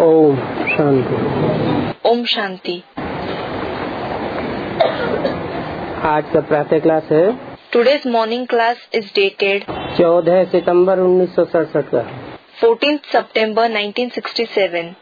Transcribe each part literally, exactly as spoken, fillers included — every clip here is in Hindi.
ओम शांति। ओम शांति। आज का प्रातः क्लास है। Today's morning class is dated चौदह सितंबर उन्नीस सौ सड़सठ का, fourteenth September nineteen sixty seven.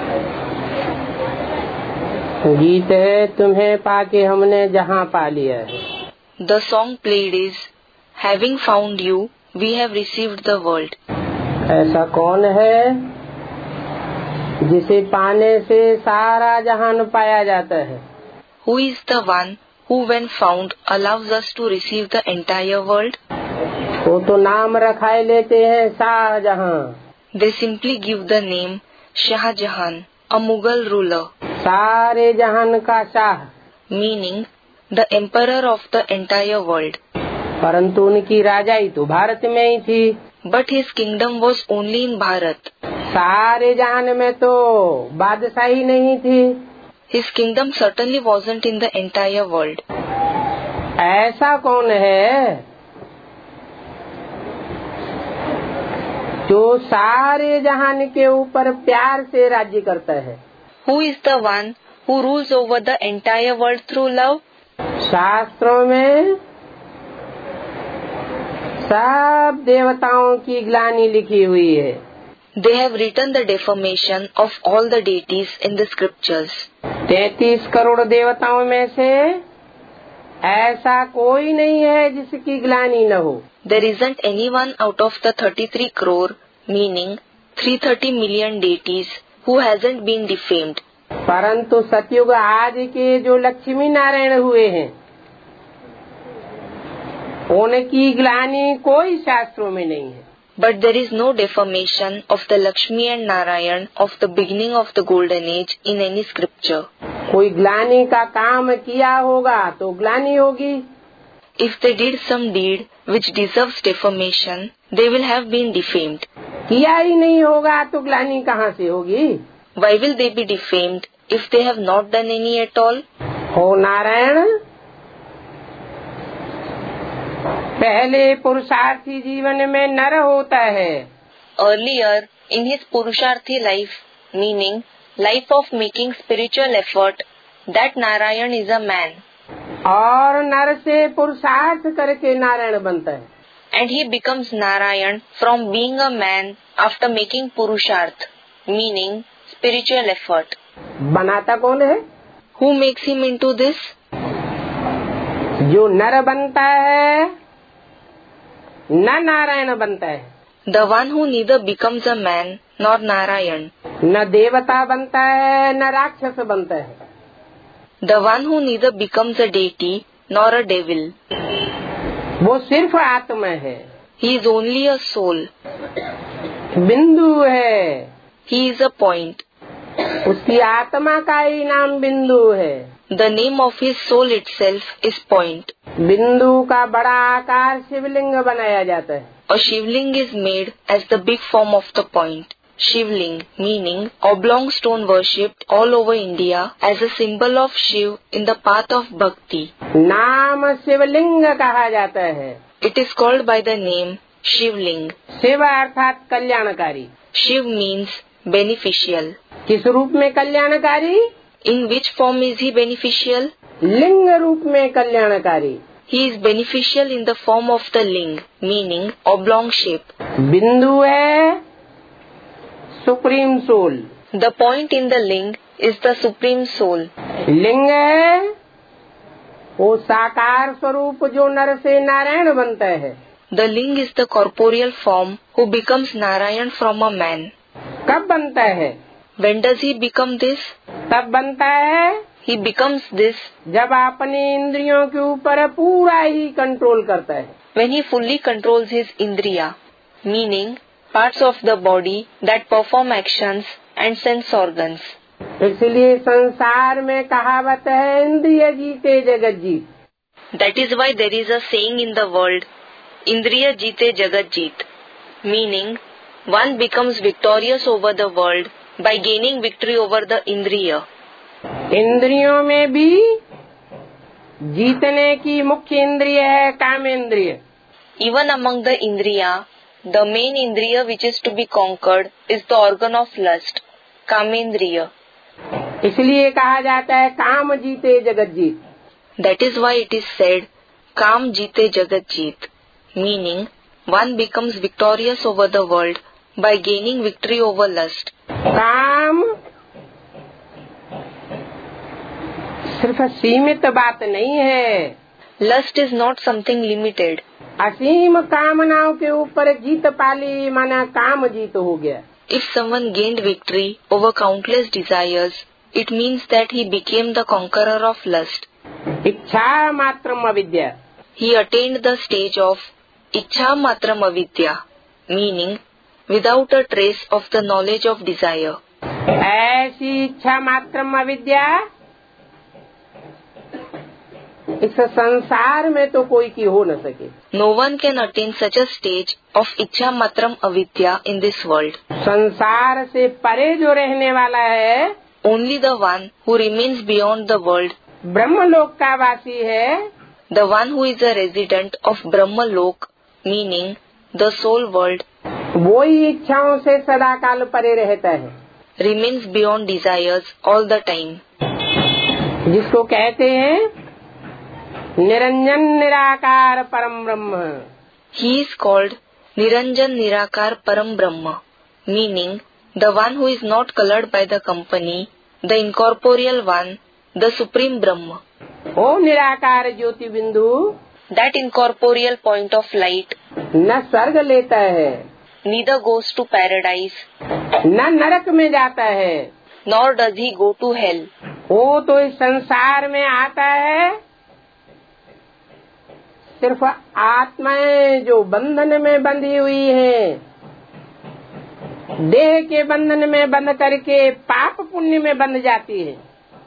गीत है तुम्हें पाके हमने जहां पा लिया है। The song played is having found you we have received the world. ऐसा कौन है जिसे पाने से सारा जहान पाया जाता है? Who is the one who when found allows us to receive the entire world? वो तो नाम रखाए लेते हैं Shahjahan. They simply give the name Shahjahan, a Mughal ruler. सारे जहान का शाह, meaning the emperor of the entire world. परंतु उनकी राजाई तो भारत में ही थी। But his kingdom was only in Bharat. सारे जहान में तो बादशाही नहीं थी। His kingdom certainly wasn't in the entire world. ऐसा कौन है जो सारे जहान के ऊपर प्यार से राज्य करता है? Who is the one who rules over the entire world through love? शास्त्रों में सब देवताओं की ग्लानि लिखी हुई है। They have written the defamation of all the deities in the scriptures. तैतीस करोड़ देवताओं में से ऐसा कोई नहीं है जिसकी ग्लानि न हो। There isn't anyone out of the thirty-three crore, meaning three hundred thirty million deities, who hasn't been defamed. परंतु सतयुग आदि के जो लक्ष्मी नारायण हुए हैं उनकी ग्लानि कोई शास्त्रों में नहीं है। But there is no defamation of the Lakshmi and Narayan of the beginning of the golden age in any scripture. कोई ग्लानि का काम किया होगा तो ग्लानि होगी। If they did some deed which deserves defamation, they will have been defamed. किया ही नहीं होगा तो ग्लानि कहाँ से होगी? Why will they be defamed if they have not done any at all? हो नारायण, पहले पुरुषार्थी जीवन में नर होता है। Earlier in his Purusharthi life, meaning life of making spiritual effort, that Narayan is a man. और नर से पुरुषार्थ करके नारायण बनता है। And he becomes Narayan from being a man after making Purusharth, meaning spiritual effort. बनाता कौन है? Who makes him into this? जो नर बनता है न नारायण बनता है। The one who neither becomes a man nor Narayan. न देवता बनता है न राक्षस बनता है। The one who neither becomes a deity nor a devil. वो सिर्फ आत्मा है। He is only a soul. बिंदु है। He is a point. उसकी आत्मा का ही नाम बिंदु है। The name of his soul itself is point. बिंदु का बड़ा आकार शिवलिंग बनाया जाता है। A shivling is made as the big form of the point. Shivling meaning oblong stone worshipped all over India as a symbol of Shiv in the path of bhakti. नाम शिवलिंग कहा जाता है। It is called by the name Shivling. Shiv अर्थात कल्याणकारी। Shiv means beneficial. किस रूप में कल्याणकारी? In which form is he beneficial? लिंग रूप में कल्याणकारी। He is beneficial in the form of the ling, meaning oblong shape. बिंदु है supreme soul. The point in the ling is the supreme soul. लिंग है वो साकार स्वरूप जो नर से नारायण बनता है। The ling is the corporeal form who becomes Narayan from a man. कब बनता है? When does he become this? तब बनता है He becomes this जब अपनी इंद्रियों के ऊपर पूरा ही कंट्रोल करता है। when he fully controls his indriya, meaning parts of the body that perform actions and sense organs. इसलिए संसार में कहावत है इंद्रिय जीते जगत जीत। That is why there is a saying in the world, Indriya Jite Jagat Jeet, meaning one becomes victorious over the world by gaining victory over the Indriya. इंद्रियों में भी जीतने की मुख्य इंद्रिय है कामेंद्रिय। Even among the Indriya, the main Indriya which is to be conquered is the organ of lust, कामेंद्रिय. इसलिए कहा जाता है काम जीते जगत जीत. That is why it is said, Kam Jite Jagat Jeet, meaning one becomes victorious over the world by gaining victory over lust. काम सिर्फ सीमित बात नहीं है. Lust is not something limited. असीम कामनाओं के ऊपर जीत पाली माना काम जीत हो गया. If someone gained victory over countless desires, it means that he became the conqueror of lust. इच्छा मात्रम अविद्या. He attained the stage of Ichha Matram Avidya, meaning without a trace of the knowledge of desire. ऐसी इच्छा मात्रम अविद्या इस संसार में तो कोई की हो न सके. No one can attain such a stage of Ichha Matram Avidya in this world. संसार से परे जो रहने वाला है, Only the one who remains beyond the world, ब्रह्मलोक का वासी है, the one who is a resident of Brahma Lok, meaning the soul world, वो ही इच्छाओं से सदा काल परे रहता है. remains beyond desires all the time. जिसको कहते हैं निरंजन निराकार परम ब्रह्म. He is called Niranjan Nirakar Param Brahma, meaning the one who is not colored by the company, the incorporeal one, the supreme Brahma. ओ निराकार ज्योति बिंदु That incorporeal point of light न स्वर्ग लेता है, neither goes to paradise, न नरक में जाता है. nor does he go to hell. वो तो इस संसार में आता है सिर्फ आत्माएं जो बंधन में बंधी हुई हैं, देह के बंधन में बंध करके पाप पुण्य में बंध जाती है,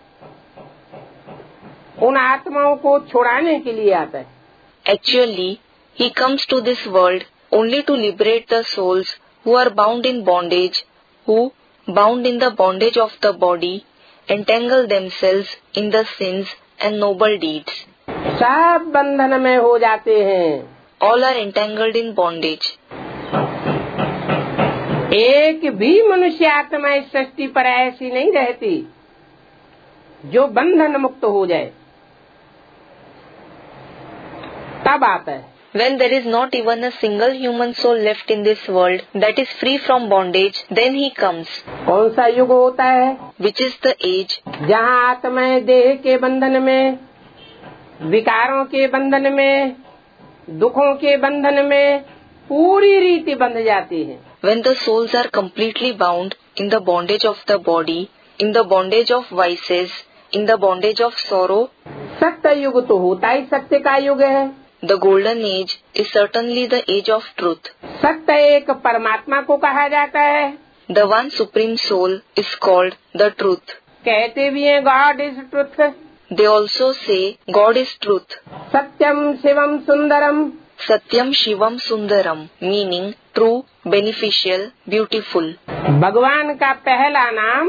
उन आत्माओं को छुड़ाने के लिए आता है. Actually, he comes to this world only to liberate the souls who are bound in bondage, who, bound in the bondage of the body, entangle themselves in the sins and noble deeds. सब बंधन में हो जाते हैं. All are entangled in bondage. एक भी मनुष्य आत्मा इस सृष्टि पर ऐसी नहीं रहती जो बंधन मुक्त हो जाए. तब आता है. When there is not even a single human soul left in this world that is free from bondage, then he comes. कौन सा युग होता है? Which is the age जहाँ आत्माएं देह के बंधन में, विकारों के बंधन में, दुखों के बंधन में पूरी रीति बंध जाती है. when the souls are completely bound in the bondage of the body, in the bondage of vices, in the bondage of sorrow. सत्य युग तो होता ही सत्य का युग है. The golden age is certainly the age of truth. सत्य एक परमात्मा को कहा जाता है. The one supreme soul is called the truth. कहते भी हैं God is truth. They also say God is truth. सत्यम शिवम सुंदरम. Satyam Shivam Sundaram, meaning true, beneficial, beautiful. भगवान का पहला नाम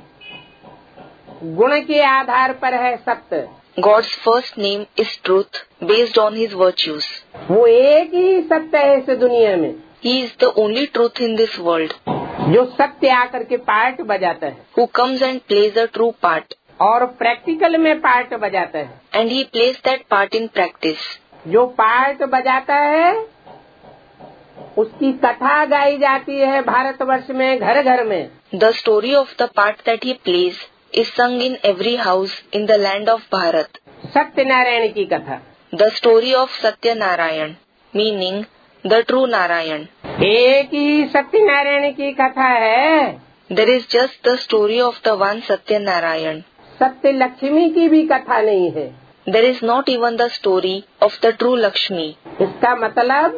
गुण के आधार पर है सत्य. God's first name is truth, based on his virtues. वो एक ही सत्य है इस दुनिया में. He is the only truth in this world. जो सत्य आकर के पार्ट बजाता है. Who comes and plays a true part. और प्रैक्टिकल में पार्ट बजाता है. And he plays that part in practice. जो पार्ट बजाता है उसकी कथा गाई जाती है भारतवर्ष में घर घर में. The story of the part that he plays is sung in every house in the land of Bharat. Satyanarayan की कथा. The story of Satya Narayan, meaning the true Narayan. एक ही सत्यनारायण की कथा है. There is just the story of the one Satya Narayan. सत्य लक्ष्मी की भी कथा नहीं है. There is not even the story of the true Lakshmi. इसका मतलब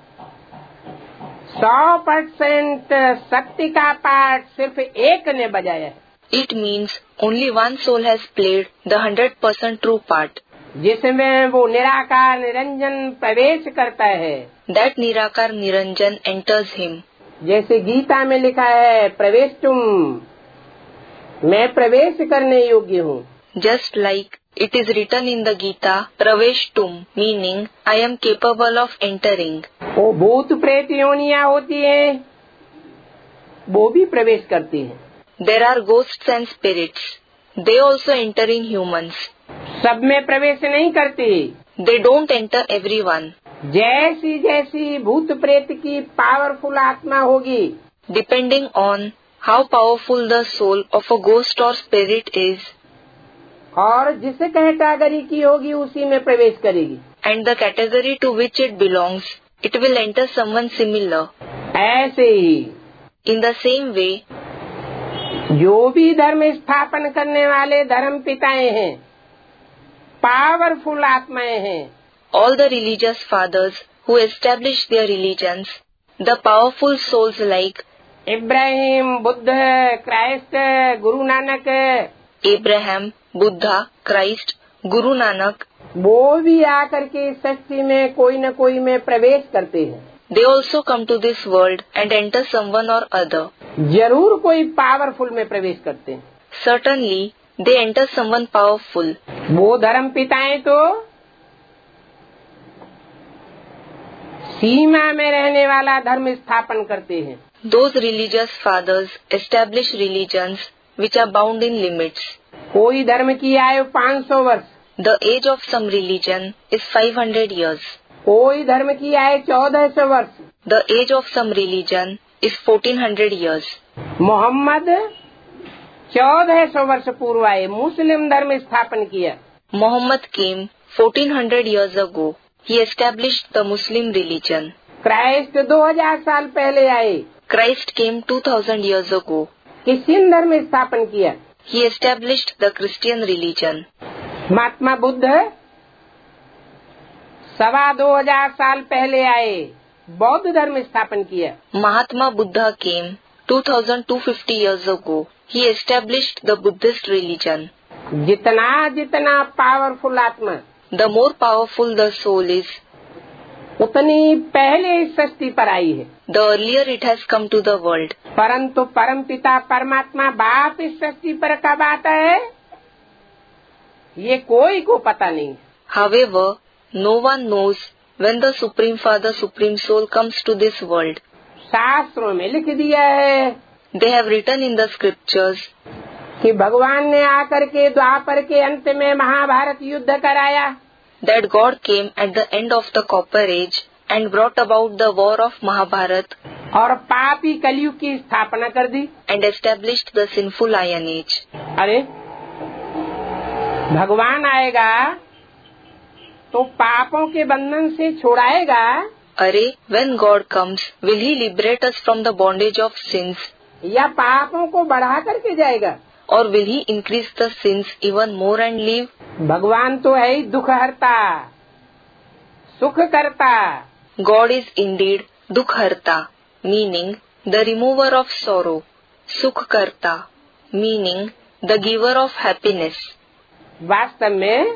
सौ परसेंट सत्य का पार्ट सिर्फ एक ने बजाया है. It means only one soul has played the hundred percent true part. जिसमें वो निराकार निरंजन प्रवेश करता है. That Nirakar Niranjan enters him. जैसे गीता में लिखा है प्रवेश तुम, मैं प्रवेश करने योग्य हूँ. Just like it is written in the Gita, Praveshtum, meaning I am capable of entering. वो भूत प्रेत योनियां होती हैं, वो भी प्रवेश करती हैं. There are ghosts and spirits. They also enter in humans. सब में प्रवेश नहीं करती। They don't enter everyone. जैसी जैसी भूत प्रेत की पावरफुल आत्मा होगी, Depending on how powerful the soul of a ghost or spirit is, और जिस कैटेगरी की होगी उसी में प्रवेश करेगी। and the category to which it belongs, it will enter someone similar. ऐसे ही In the same way, जो भी धर्म स्थापन करने वाले धर्म पिताएं हैं, पावरफुल आत्माएं हैं, all the religious fathers who established their religions, the powerful souls like Ibrahim, Buddha, Christ, Guru Nanak, Abraham, Buddha, Christ, Guru Nanak, वो भी आकर के सृष्टि में कोई न कोई में प्रवेश करते हैं। they also come to this world and enter someone or other. जरूर कोई पावरफुल में प्रवेश करते हैं। Certainly, they enter someone powerful. वो धर्म पिताएं तो सीमा में रहने वाला धर्म स्थापन करते हैं। Those religious fathers establish religions which are bound in limits. कोई धर्म की आयु पाँच सौ वर्ष, The age of some religion is five hundred years. कोई धर्म की आयु चौदह सौ वर्ष। The age of some religion is fourteen hundred years. Mohammad चौदह सौ वर्ष पूर्व आए, मुस्लिम धर्म स्थापन किया। Muhammad came fourteen hundred years ago. He established the Muslim religion. Christ दो हज़ार साल पहले आए, Christ came two thousand years ago. Christian धर्म स्थापन किया। He established the Christian religion. Mahatma Buddha सवा दो हजार साल पहले आए, बौद्ध धर्म स्थापन किया। Mahatma Buddha came two thousand two hundred fifty years ago. He established the Buddhist religion. जितना जितना पावरफुल आत्मा, The more powerful the soul is, उतनी पहले इस सृष्टि पर आई है। the earlier it has come to the world. परंतु परम पिता परमात्मा बाप इस सृष्टि पर कब आता है, ये कोई को पता नहीं। However, no one knows when the Supreme Father, Supreme Soul comes to this world. शास्त्रों में लिख दिया है They have written in the scriptures कि भगवान ने आकर के द्वापर के अंत में महाभारत युद्ध कराया, that God came at the end of the Copper Age and brought about the war of Mahabharat और पापी कलयुग की स्थापना कर दी and established the sinful Iron Age. अरे भगवान आएगा तो पापों के बंधन से छुड़ाएगा, Array, when God comes, will He liberate us from the bondage of sins, या पापों को बढ़ा करके जाएगा? or will He increase the sins even more and leave? भगवान तो है ही दुख हरता, सुख करता। God is indeed Dukharta, meaning the remover of sorrow, Sukhkarta, meaning the giver of happiness. वास्तव में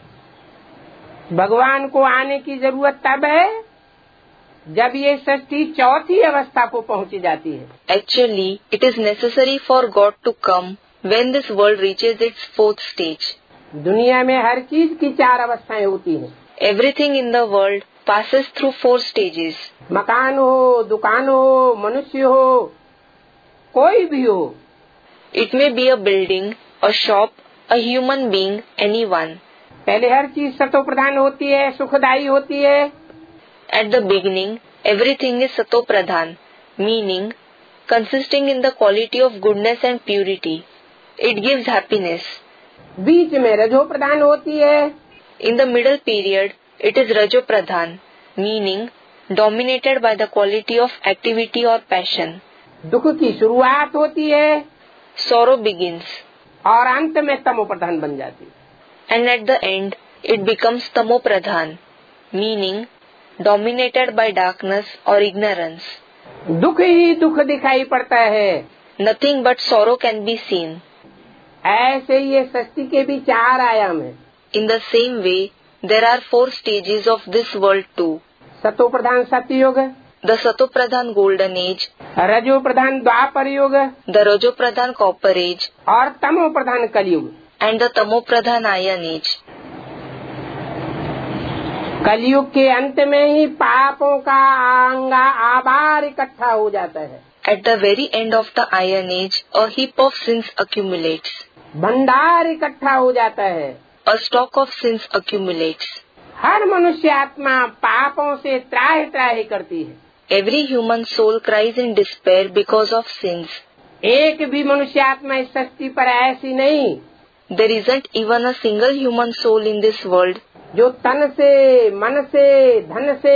भगवान को आने की जरूरत तब है जब ये सृष्टि चौथी अवस्था को पहुंच जाती है। Actually, it is necessary for God to come when this world reaches its fourth stage. दुनिया में हर चीज की चार अवस्थाएं होती हैं। Everything in the world passes through four stages. मकान हो, दुकान हो, मनुष्य हो, कोई भी हो। It may be a building, a shop, a human being, anyone. पहले हर चीज सतो प्रधान होती है, सुखदायी होती है। At the beginning, everything is Sato Pradhan, meaning consisting in the quality of goodness and purity. It gives happiness. बीच में रजो प्रधान होती है। In the middle period, it is Rajo Pradhan, meaning dominated by the quality of activity or passion. दुख की शुरुआत होती है Sorrow begins, और अंत में तमो प्रधान बन जाती है। and at the end, it becomes Tamo Pradhan, meaning dominated by darkness or ignorance. दुख ही दुख दिखाई पड़ता है। Nothing but sorrow can be seen. ऐसे ये सृष्टि के भी चार आयाम है। In the same way, there are four stages of this world too. सतो प्रधान सतयुग, The Sato Pradhan Golden Age, रजो प्रधान द्वापर युग the Rajo Pradhan Copper Age, और तमो प्रधान कलयुग। and the Tamo Pradhan Iron Age. कलयुग के अंत में ही पापों का आंगा आबार इकट्ठा हो जाता है। at the very end of the Iron Age, a heap of sins accumulates. भंडार इकट्ठा हो जाता है. A stock of sins accumulates. हर मनुष्य आत्मा पापों से त्राहि त्राहि करती है. Every human soul cries in despair because of sins. एक भी मनुष्य आत्मा इस सृष्टि पर ऐसी नहीं. There isn't even a single human soul in this world जो तन से, मन से, धन से,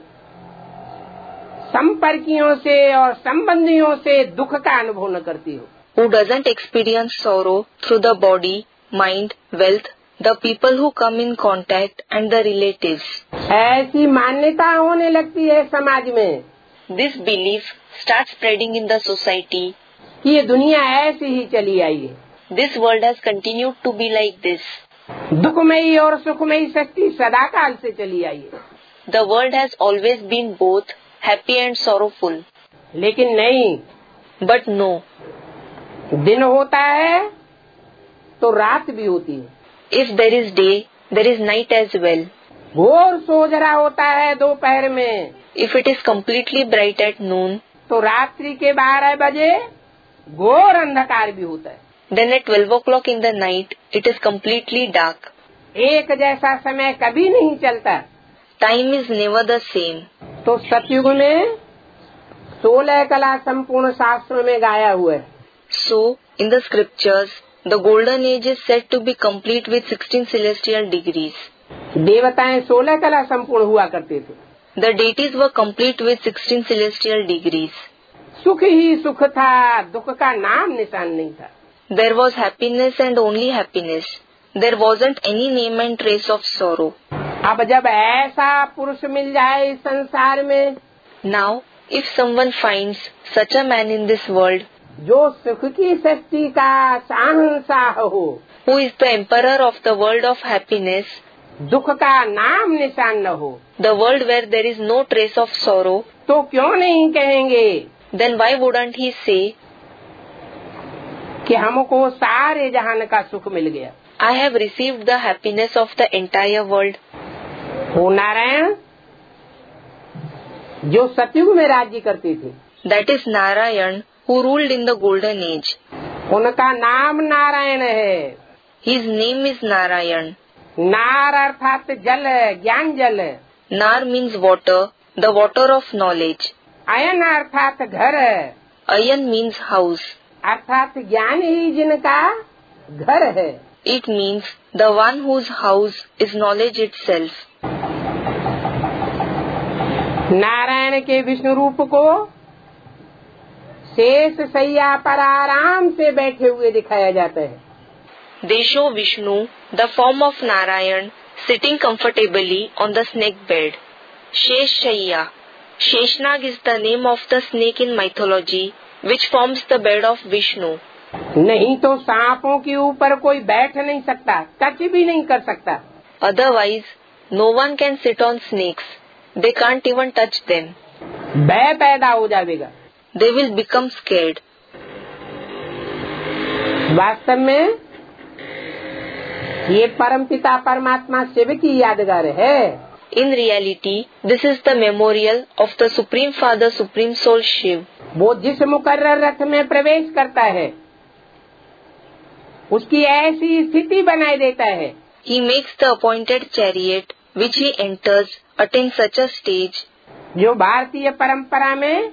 संपर्कियों से और संबंधियों से दुख का अनुभव न करती हो. who doesn't experience sorrow through the body, mind, wealth, the people who come in contact and the relatives. ऐसी मान्यता होने लगती है समाज में. This belief starts spreading in the society कि ये दुनिया ऐसी ही चली आई है. This world has continued to be like this. दुखमयी और सुखमयी सृष्टि सदाकाल से चली आई है. The world has always been both happy and sorrowful. लेकिन नहीं. But no. दिन होता है तो रात भी होती है. If there is day, there is night as well. घोर सोजरा होता है दोपहर में. If it is completely bright at noon, तो रात्रि के बारह बजे घोर अंधकार भी होता है. then at twelve o'clock in the night, it is completely dark. एक जैसा समय कभी नहीं चलता. Time is never the same. तो सतयुग में सोलह कला संपूर्ण शास्त्रों में गाया हुआ है. So, in the scriptures, the golden age is said to be complete with sixteen celestial degrees. देवताएं सोलह कला संपूर्ण हुआ करते थे. The deities were complete with sixteen celestial degrees. सुख ही सुख था, दुख का नाम निशान नहीं था. There was happiness and only happiness. There wasn't any name and trace of sorrow. अब जब ऐसा पुरुष मिल जाए इस संसार में, Now, if someone finds such a man in this world, जो सुख की सृष्टि का शहंशाह हो, who is the emperor of the world of happiness, दुख का नाम निशान न हो, the world where there is no trace of sorrow, तो क्यों नहीं कहेंगे then why wouldn't he say कि हमको सारे जहान का सुख मिल गया. I have received the happiness of the entire world. वो नारायण जो सतयुग में राज्य करते थे, That is Narayan who ruled in the golden age. उनका नाम नारायण है. His name is Narayan. नार अर्थात जल, ज्ञान जल. Nar means water, the water of knowledge. अयन अर्थात घर, Ayan means house. अर्थात ज्ञान ही जिनका घर है. It means the one whose house is knowledge itself. Narayan के विष्णु रूप को शेष सैया पर आराम से बैठे हुए दिखाया जाता है. They show Vishnu, the form of Narayan, sitting comfortably on the snake bed. Sheshshaya. Sheshnag is the name of the snake in mythology, which forms the bed of Vishnu. नहीं तो सांपों के ऊपर कोई बैठ नहीं सकता, टच भी नहीं कर सकता. Otherwise, no one can sit on snakes. They can't even touch them. भय पैदा हो जाएगा. They will become scared. वास्तव में ये परमपिता परमात्मा शिव की यादगार है. In reality, this is the memorial of the Supreme Father, Supreme Soul Shiv. वो जिस मुकर्रर रथ में प्रवेश करता है, उसकी ऐसी स्थिति बनाए देता है. He makes the appointed chariot, which he enters, attain such a stage, जो भारतीय परंपरा में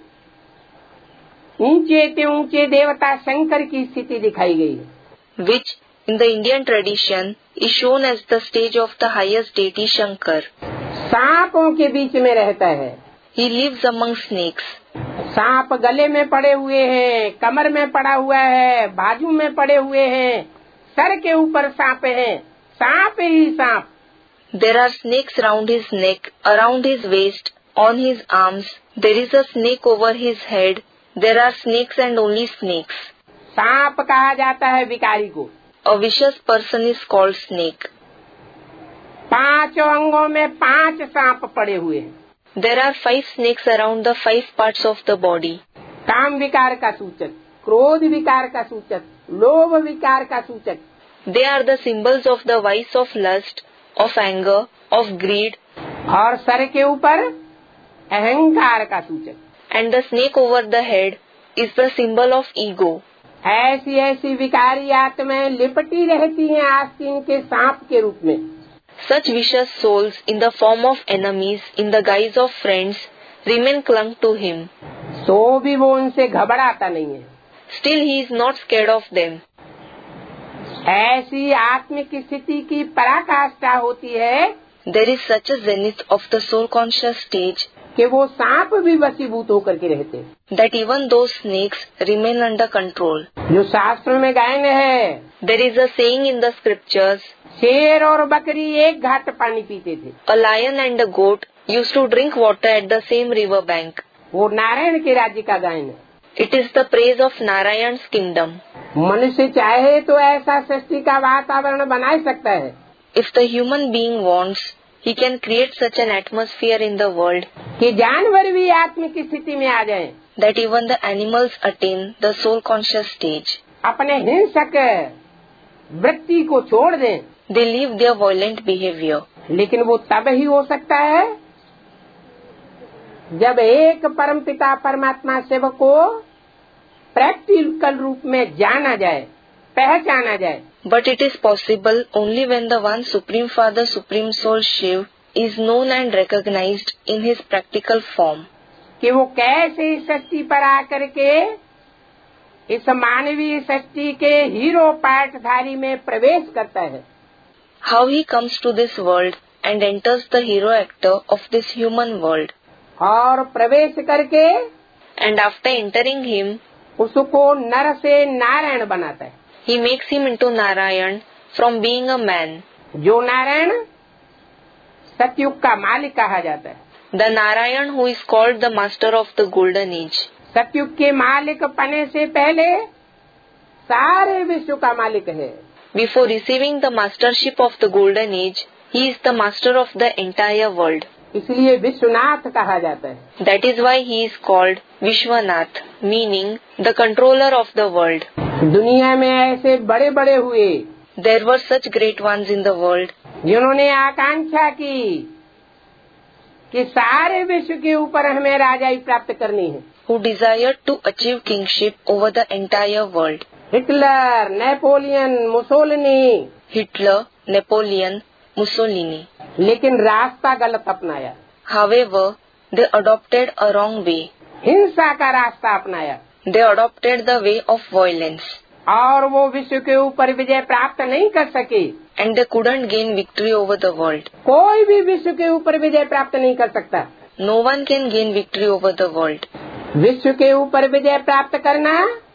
ऊंचे ते ऊंचे देवता शंकर की स्थिति दिखाई गई है. which in the Indian tradition is shown as the stage of the highest deity Shankar. सांपों के बीच में रहता है. He lives among snakes. सांप गले में पड़े हुए हैं, कमर में पड़ा हुआ है, बाजू में पड़े हुए हैं, सर के ऊपर सांप है, सांप ही सांप. There are snakes round his neck, around his waist, on his arms. There is a snake over his head. There are snakes and only snakes. सांप कहा जाता है विकारी को. A vicious person is called snake. पांचों अंगों में पांच सांप पड़े हुए हैं. There are five snakes around the five parts of the body. काम विकार का सूचक, क्रोध विकार का सूचक, लोभ विकार का सूचक. They are the symbols of the vice of lust, of anger, of greed. और सर के ऊपर अहंकार का सूचक. And the snake over the head is the symbol of ego. ऐसी ऐसी विकारी आत्माएं लिपटी रहती हैं आस्तीन के सांप के रूप में। Such vicious souls in the form of enemies in the guise of friends remain clung to him. तो भी वो उनसे घबराता नहीं है। Still he is not scared of them. ऐसी आत्मिक स्थिति की पराकाष्ठा होती है There is such a zenith of the soul conscious stage कि वो सांप भी वशीभूत होकर के रहते, that even those snakes remain under control. जो शास्त्र में गायन है। There is a saying in the scriptures, शेर और बकरी एक घाट पानी पीते थे। a lion and a goat used to drink water at the same river bank. वो नारायण के राज्य का गायन है। It is the praise of Narayan's kingdom. मनुष्य चाहे तो ऐसा सृष्टि का वातावरण बना सकता है If the human being wants, he can create such an atmosphere in the world कि जानवर भी आत्मिक स्थिति में आ जाएं, that even the animals attain the soul conscious stage. अपने हिंसक वृत्ति को छोड़ दें। They leave their violent behavior. लेकिन वो तब ही हो सकता है जब एक परमपिता परमात्मा सेवक को प्रैक्टिकल रूप में जाना जाए, पहचाना जाए। But it is possible only when the one Supreme Father, Supreme Soul Shiv is known and recognized in his practical form. कि वो कैसे इस सृष्टि पर आकर के इस मानवीय सृष्टि के हीरो पार्टधारी में प्रवेश करता है। How he comes to this world and enters the hero actor of this human world. और प्रवेश करके And after entering him, उसको नर से नारायण बनाता है। he makes him into Narayan from being a man. जो नारायण सतयुग का मालिक कहा जाता है। The Narayan who is called the master of the golden age. सतयुग के मालिक पने से पहले सारे विश्व का मालिक है। Before receiving the mastership of the golden age, he is the master of the entire world. इसलिए विश्वनाथ कहा जाता है। That is why he is called Vishwanath, meaning the controller of the world. दुनिया में ऐसे बड़े बड़े हुए There were such great ones in the world जिन्होंने आकांक्षा की कि सारे विश्व के ऊपर हमें राजाई प्राप्त करनी है। who desired to achieve kingship over the entire world. Hitler, Napoleon, Mussolini, Hitler, Napoleon, Mussolini. लेकिन रास्ता गलत अपनाया, However, they adopted a wrong way. हिंसा का रास्ता अपनाया They adopted the way of violence. और वो विश्व के ऊपर विजय प्राप्त नहीं कर सके। And they couldn't gain victory over the world. कोई भी विश्व के ऊपर विजय प्राप्त नहीं कर सकता। No one can gain victory over the world. विश्व के ऊपर विजय प्राप्त करना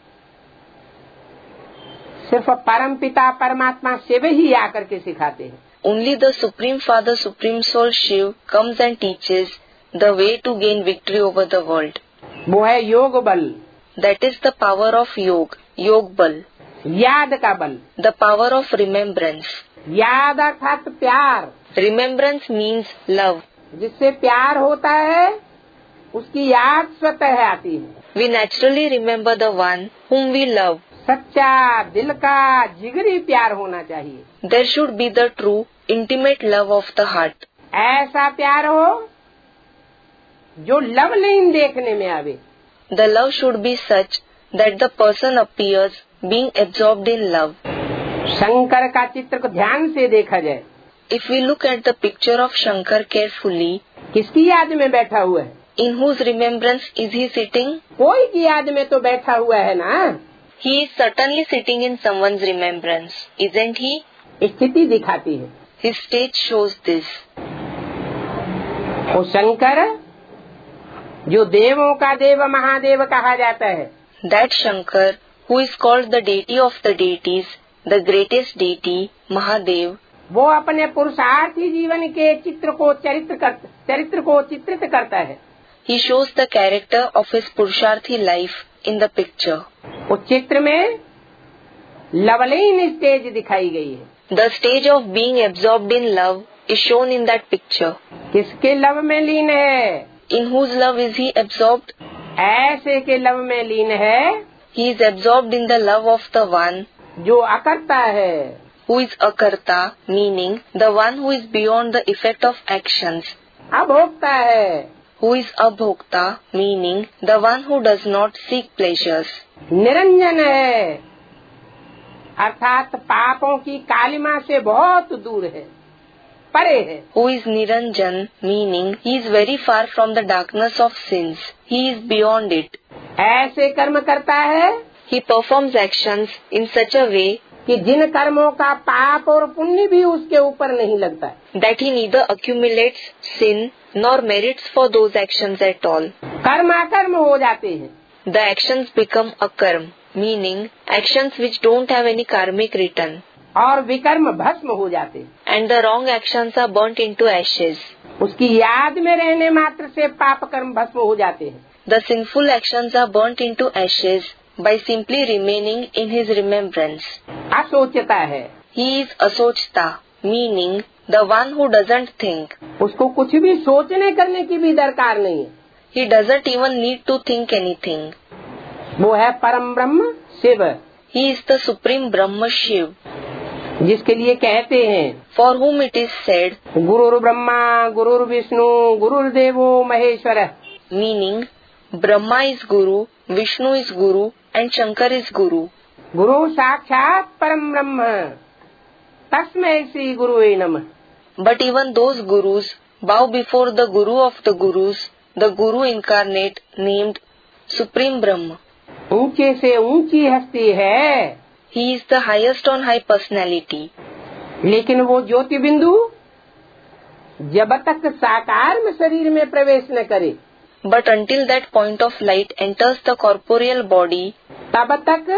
सिर्फ परम पिता परमात्मा शिव ही आकर के सिखाते हैं। Only the Supreme Father, Supreme Soul Shiv comes and teaches the way to gain victory over the world. वो है योग बल, That is the power of Yoga, Yog Bal. याद का बल। The power of remembrance. याद अर्थात प्यार, Remembrance means love. जिससे प्यार होता है उसकी याद स्वतः आती है। We naturally remember the one whom we love. सच्चा दिल का जिगरी प्यार होना चाहिए। There should be the true, intimate love of the heart. ऐसा प्यार हो जो लवलीन देखने में आवे। The love should be such that the person appears being absorbed in love. Shankar का चित्र को ध्यान से देखा जाए, If we look at the picture of Shankar carefully, किसकी याद में बैठा हुआ है? in whose remembrance is he sitting? कोई की याद में तो बैठा हुआ है ना। He is certainly sitting in someone's remembrance, isn't he? स्थिति दिखाती है। His state shows this. वो शंकर जो देवों का देव महादेव कहा जाता है, That Shankar, who is called the deity of the deities, the greatest deity, Mahadev, वो अपने पुरुषार्थी जीवन के चित्र को चरित्र कर, चरित्र को चित्रित करता है। he shows the character of his Purusharthi life in the picture. उस चित्र में लवलीन स्टेज दिखाई गई है। The stage of being absorbed in love is shown in that picture. किसके लव में लीन है? In whose love is he absorbed? ऐसे के लव में लीन है He is absorbed in the love of the one जो अकर्ता है, who is akarta, meaning the one who is beyond the effect of actions, अभोक्ता है, who who is abhokta, meaning the one who does not seek pleasures. Niranjan है, अर्थात पापों की कालिमा से बहुत दूर है, परे है. Who is Niranjan, meaning he is very far from the darkness of sins. He is beyond it. ऐसे कर्म करता है He performs actions in such a way कि जिन कर्मों का पाप और पुण्य भी उसके ऊपर नहीं लगता है. that he neither accumulates sin nor merits for those actions at all. कर्म अकर्म हो जाते हैं. The actions become akarm, meaning actions which don't have any karmic return. और विकर्म भस्म हो जाते हैं. And the wrong actions are burnt into ashes. उसकी याद में रहने मात्र से पाप कर्म भस्म हो जाते हैं. The sinful actions are burnt into ashes by simply remaining in his remembrance. असोचता है, He is asochta, meaning the one who doesn't think. उसको कुछ भी सोचने करने की भी दरकार नहीं है. He doesn't even need to think anything. वो है परम ब्रह्म Shiv, He is the supreme Brahma Shiv, जिसके लिए कहते हैं for whom it is said, गुरुर् Brahma गुरुर् Vishnu गुरुर्देवो Maheshwar. meaning Brahma is Guru, Vishnu is Guru, and Shankar is Guru. गुरु साक्षात परम ब्रह्म, तस्मै श्री गुरुवे नमः. But even those gurus bow before the Guru of the Gurus, the Guru incarnate named Supreme Brahma. ऊंचे से ऊंची हस्ती है, He is the highest on high personality. लेकिन वो ज्योति बिंदु जब तक साकार में शरीर में प्रवेश न करे, But until that point of light enters the corporeal body, तब तक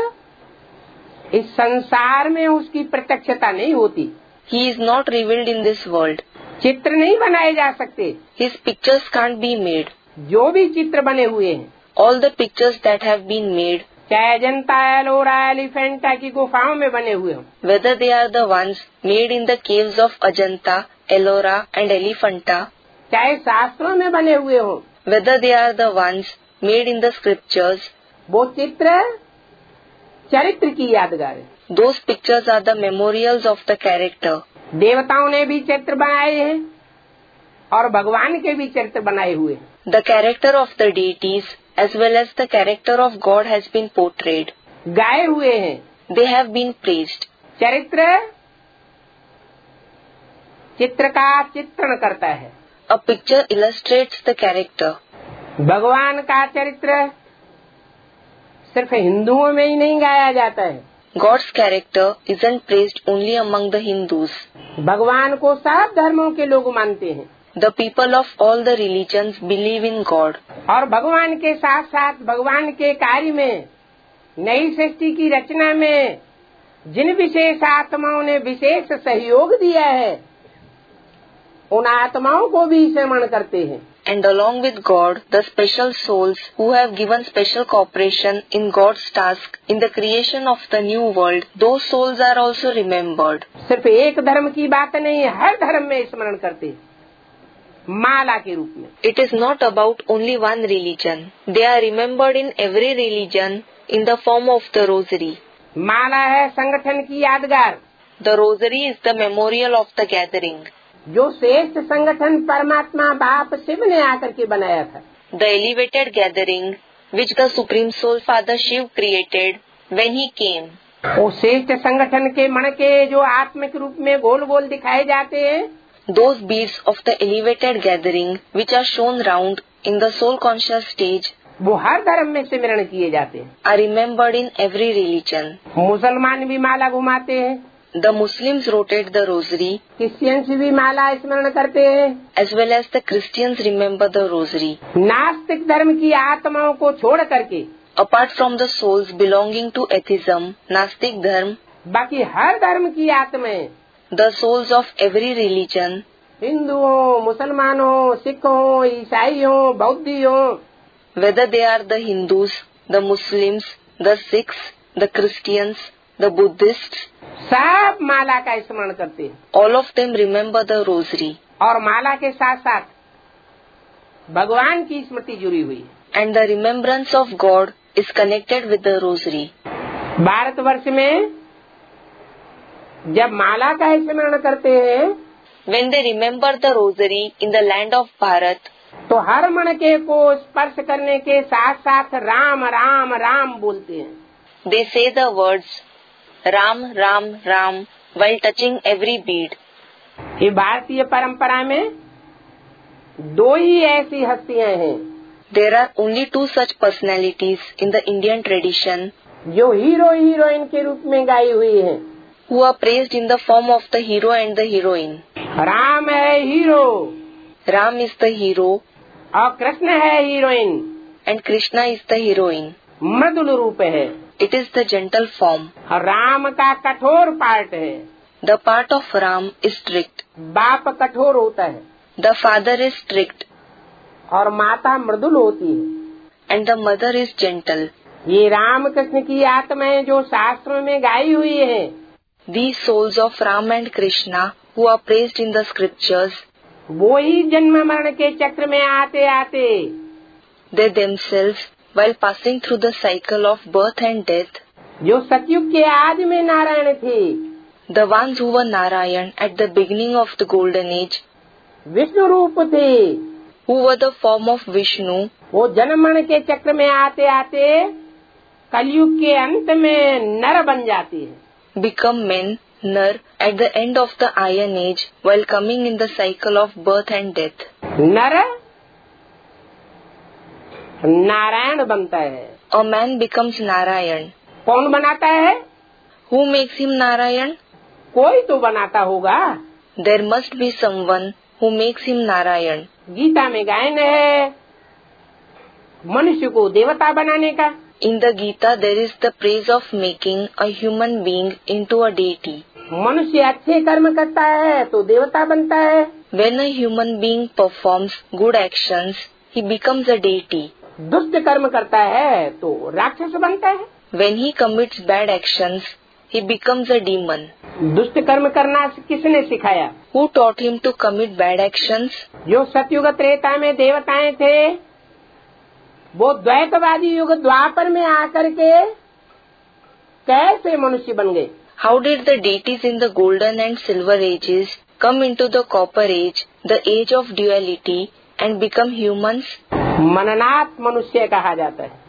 इस संसार में उसकी प्रत्यक्षता नहीं होती. he is not revealed in this world. चित्र नहीं बनाए जा सकते. His pictures can't be made. जो भी चित्र बने हुए हैं, All the pictures that have been made, चाहे अजंता एलोरा एलिफेंटा की गुफाओं में बने हुए हों, whether they are the ones made in the caves of Ajanta, Ellora and Elephanta, चाहे शास्त्रों में बने हुए हों, whether they are the ones made in the scriptures, वो चित्र चरित्र की यादगार है. those pictures are the memorials of the character. देवताओं ने भी चित्र बनाए हैं और भगवान के भी चित्र बनाए हुए हैं. The character of the deities as well as the character of God has been portrayed. गाए हुए हैं. They have been praised. चरित्र चित्र का चित्रण करता है. A picture illustrates the character. भगवान का चरित्र सिर्फ हिंदुओं में ही नहीं गाया जाता है. God's character isn't praised only among the Hindus. भगवान को सब धर्मों के लोग मानते हैं. The people of all the religions believe in God. और भगवान के साथ साथ भगवान के कार्य में, नई सृष्टि की रचना में जिन विशेष आत्माओं ने विशेष सहयोग दिया है, उन आत्माओं को भी स्मरण करते हैं. And along with God, the special souls who have given special cooperation in God's task in the creation of the new world, those souls are also remembered. सिर्फ एक धर्म की बात नहीं, हर धर्म में स्मरण करते हैं, माला के रूप में. It is not about only one religion. They are remembered in every religion in the form of the rosary. माला है संगठन की यादगार. The rosary is the memorial of the gathering. जो श्रेष्ठ संगठन परमात्मा बाप शिव ने आकर के बनाया था. The elevated gathering which the Supreme Soul Father Shiv created when he came. वो श्रेष्ठ संगठन के मणके जो आत्मिक रूप में गोल गोल दिखाए जाते हैं, Those beads of the elevated gathering which are shown round in the soul conscious stage, वो हर धर्म में स्मरण किए जाते हैं. are remembered in every religion. मुसलमान भी माला घुमाते हैं, The Muslims rotate the rosary, Christians भी माला स्मरण करते हैं, as well as the Christians remember the rosary. नास्तिक धर्म की आत्माओं को छोड़ करके Apart from the souls belonging to atheism, Nastik Dharm, बाकी हर धर्म की आत्माएं, the souls of every religion, Hindu हो, मुसलमान हो, सिख हो, ईसाई हो, बौद्धी हो, whether they are the Hindus, the Muslims, the Sikhs, the Christians, the Buddhists, सब माला का स्मरण करते हैं. all of them remember the rosary. और माला के साथ साथ भगवान की स्मृति जुड़ी हुई है. And the remembrance of God is connected with the rosary. Bharatvarsh में जब माला का स्मरण करते हैं, When they remember the rosary in the land of Bharat, तो हर मणके को स्पर्श करने के साथ साथ राम राम राम बोलते हैं. They say the words Ram, Ram, Ram while touching every bead. ये भारतीय परंपरा में दो ही ऐसी हस्तियां हैं. There are only two such personalities in the Indian tradition जो हीरो हीरोइन के रूप में गाई हुई हैं. who are praised in the form of the hero and the heroine. Ram है hero Ram is the hero और कृष्ण है heroine. and Krishna is the heroine. मृदुल रूप है. It is the gentle form. और राम का कठोर पार्ट है. The part of Ram is strict. बाप कठोर होता है The father is strict और माता मृदुल होती है. and the mother is gentle. ये राम कृष्ण की आत्माएं जो शास्त्रों में गाई हुई है, These souls of Ram and Krishna who are praised in the scriptures, वो ही जन्म मरण के चक्र में आते आते they themselves, while passing through the cycle of birth and death, जो सतयुग के आदि में नारायण थे, the ones who were Narayan at the beginning of the golden age, Vishnu रूप थे, who were the form of Vishnu, वो जन्म मरण के चक्र में आते आते कलयुग के अंत में नर बन जाते हैं. become men, Nar, at the end of the Iron Age while coming in the cycle of birth and death. नर नारायण बनता है. A man becomes Narayan. कौन बनाता है? Who makes him Narayan? कोई तो बनाता होगा. There must be someone who makes him Narayan. Gita में गायन है मनुष्य को देवता बनाने का. In the Gita, there is the praise of making a human being into a deity. मनुष्य अच्छे कर्म करता है तो देवता बनता है. When a human being performs good actions, he becomes a deity. दुष्ट कर्म करता है तो राक्षस बनता है. When he commits bad actions, he becomes a demon. दुष्ट कर्म करना किसने सिखाया? Who taught him to commit bad actions? जो सतयुग त्रेता में देवताएं थे, वो द्वैतवादी युग द्वापर में आकर के कैसे मनुष्य बन गए? How did the deities in the golden and silver ages come into the copper age, the age of duality, and become humans? मननात् मनुष्य कहा जाता है.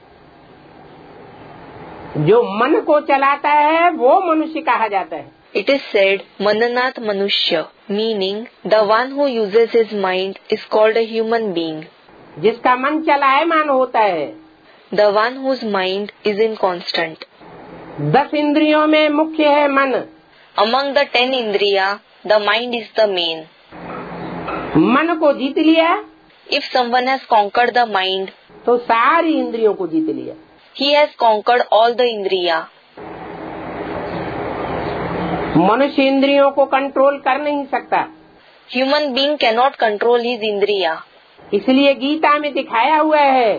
जो मन को चलाता है वो मनुष्य कहा जाता है. It is said Mananath Manushya, meaning the one who uses his mind is called a human being. जिसका मन चलायमान होता है. The one whose mind is inconstant. दस इंद्रियों में मुख्य है मन. Among the ten Indriya, the mind is the main. मन को जीत लिया If someone has conquered the mind, तो सारी इंद्रियों को जीत लिया. he has conquered all the Indriya. मनुष्य इंद्रियों को कंट्रोल कर नहीं सकता. Human being cannot control his Indriya. इसलिए गीता में दिखाया हुआ है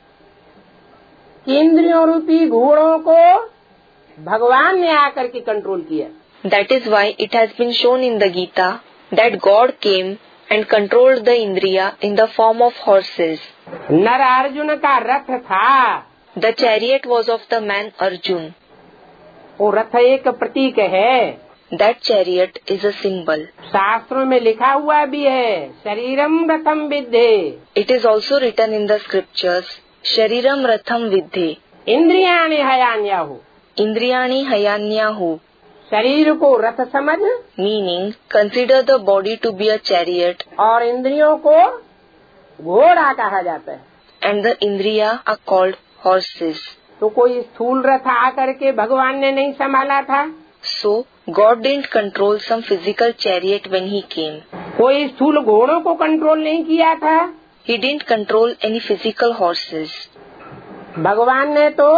कि इंद्रियों रूपी घोड़ों को भगवान ने आकर के कंट्रोल किया. That is why it has been shown in the Gita that God came and controlled the Indriya in the form of horses. नर अर्जुन का रथ था. The chariot was of the man Arjun. वो रथ एक प्रतीक है. That chariot is a symbol. शास्त्रों में लिखा हुआ भी है शरीरम रथम विद्धे. It is also written in the scriptures, Shariram Ratham Vidhe. इंद्रियाणि हयान्याहु. Indriyani Hayanyahu. शरीर को रथ समझ, Meaning, consider the body to be a chariot और इंद्रियों को घोड़ा कहा जाता है. and the Indriya are called horses. तो कोई स्थूल रथ आकर के भगवान ने नहीं संभाला था. So, God didn't control some physical chariot when he came. कोई स्थूल घोड़ों को कंट्रोल नहीं किया था. He didn't control any physical horses. भगवान ने तो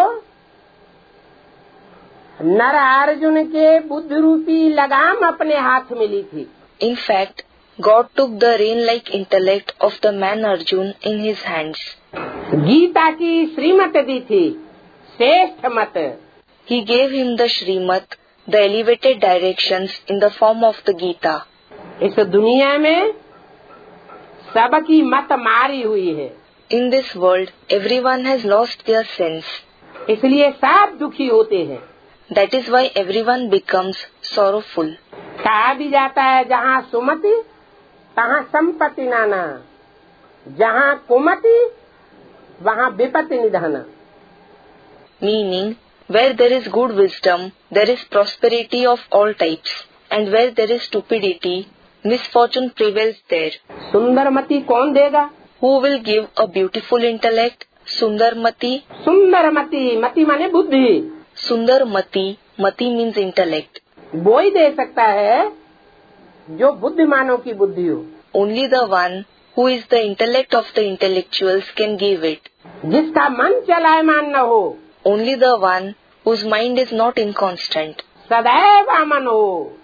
नर अर्जुन के बुद्धि रूपी लगाम अपने हाथ में ली थी. In fact, God took the rain-like intellect of the man Arjun in his hands. Gita की श्रीमत दी थी, श्रेष्ठ मत. He gave him the Srimad, the elevated directions in the form of the Gita. इस दुनिया में सबकी मत मारी हुई है. In this world, everyone has lost their sense. इसलिए सब दुखी होते हैं. That is why everyone becomes sorrowful. कहा भी जाता है जहाँ सुमति तहाँ संपत्ति नाना. जहाँ कुमति वहाँ विपत्ति निधन। Meaning, where there is good wisdom, there is prosperity of all types, and where there is stupidity, misfortune prevails there. सुंदरमति कौन देगा? Who will give a beautiful intellect? Sundarmati. सुंदरमति, मति माने बुद्धि। Sundarmati, mati means intellect. वो ही दे सकता है जो बुद्धिमानों की बुद्धि हो। Only the one who is the intellect of the intellectuals can give it. जिसका मन चलायमान न हो। Only the one whose mind is not inconstant. सदैव अमन हो,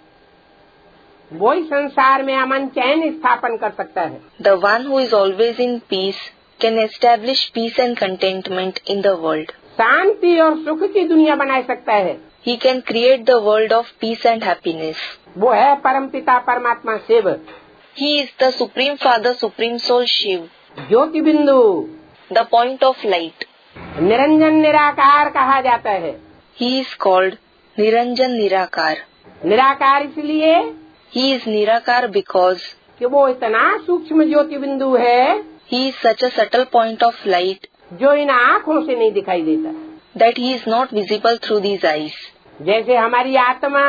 वही संसार में अमन चैन स्थापन कर सकता है। The one who is always in peace can establish peace and contentment in the world. शांति और सुख की दुनिया बना सकता है। He can create the world of peace and happiness. वो है परमपिता परमात्मा Shiv. He is the Supreme Father, Supreme Soul Shiv. ज्योति बिंदु, The point of light. Niranjan निराकार कहा जाता है। He is called Niranjan Nirakar. निराकार इसलिए He is Nirakar because कि वो इतना सूक्ष्म ज्योति बिंदु है he is such a subtle point of light जो इन आँखों से नहीं दिखाई देता। that he is not visible through these eyes. जैसे हमारी आत्मा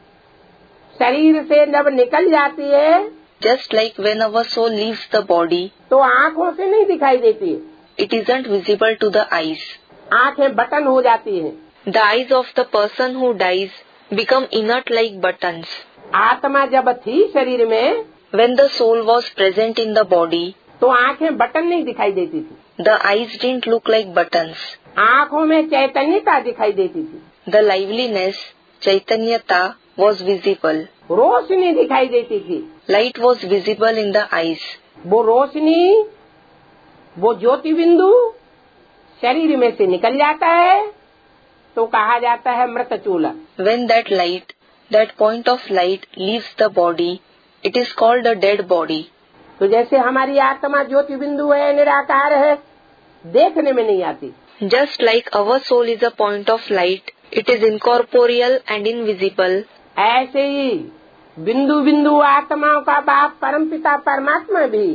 शरीर से जब निकल जाती है, Just like when our soul leaves the body, तो आँखों से नहीं दिखाई देती, it isn't visible to the eyes. आँखें बटन हो जाती हैं। The eyes of the person who dies become inert like buttons. आत्मा जब थी शरीर में, When the soul was present in the body, तो आँखें बटन नहीं दिखाई देती थी। the eyes didn't look like buttons. आँखों में चैतन्यता दिखाई देती थी। The liveliness, Chaitanyata, was visible. रोशनी दिखाई देती थी। Light was visible in the eyes. वो रोशनी, वो ज्योति बिंदु शरीर में से निकल जाता है तो कहा जाता है मृत चूला। When that light, that point of light leaves the body, it is called a dead body. तो जैसे हमारी आत्मा ज्योति बिंदु है, निराकार है, देखने में नहीं आती। Just like our soul is a point of light, it is incorporeal and invisible. ऐसे ही बिंदु बिंदु आत्माओं का बाप परमपिता परमात्मा भी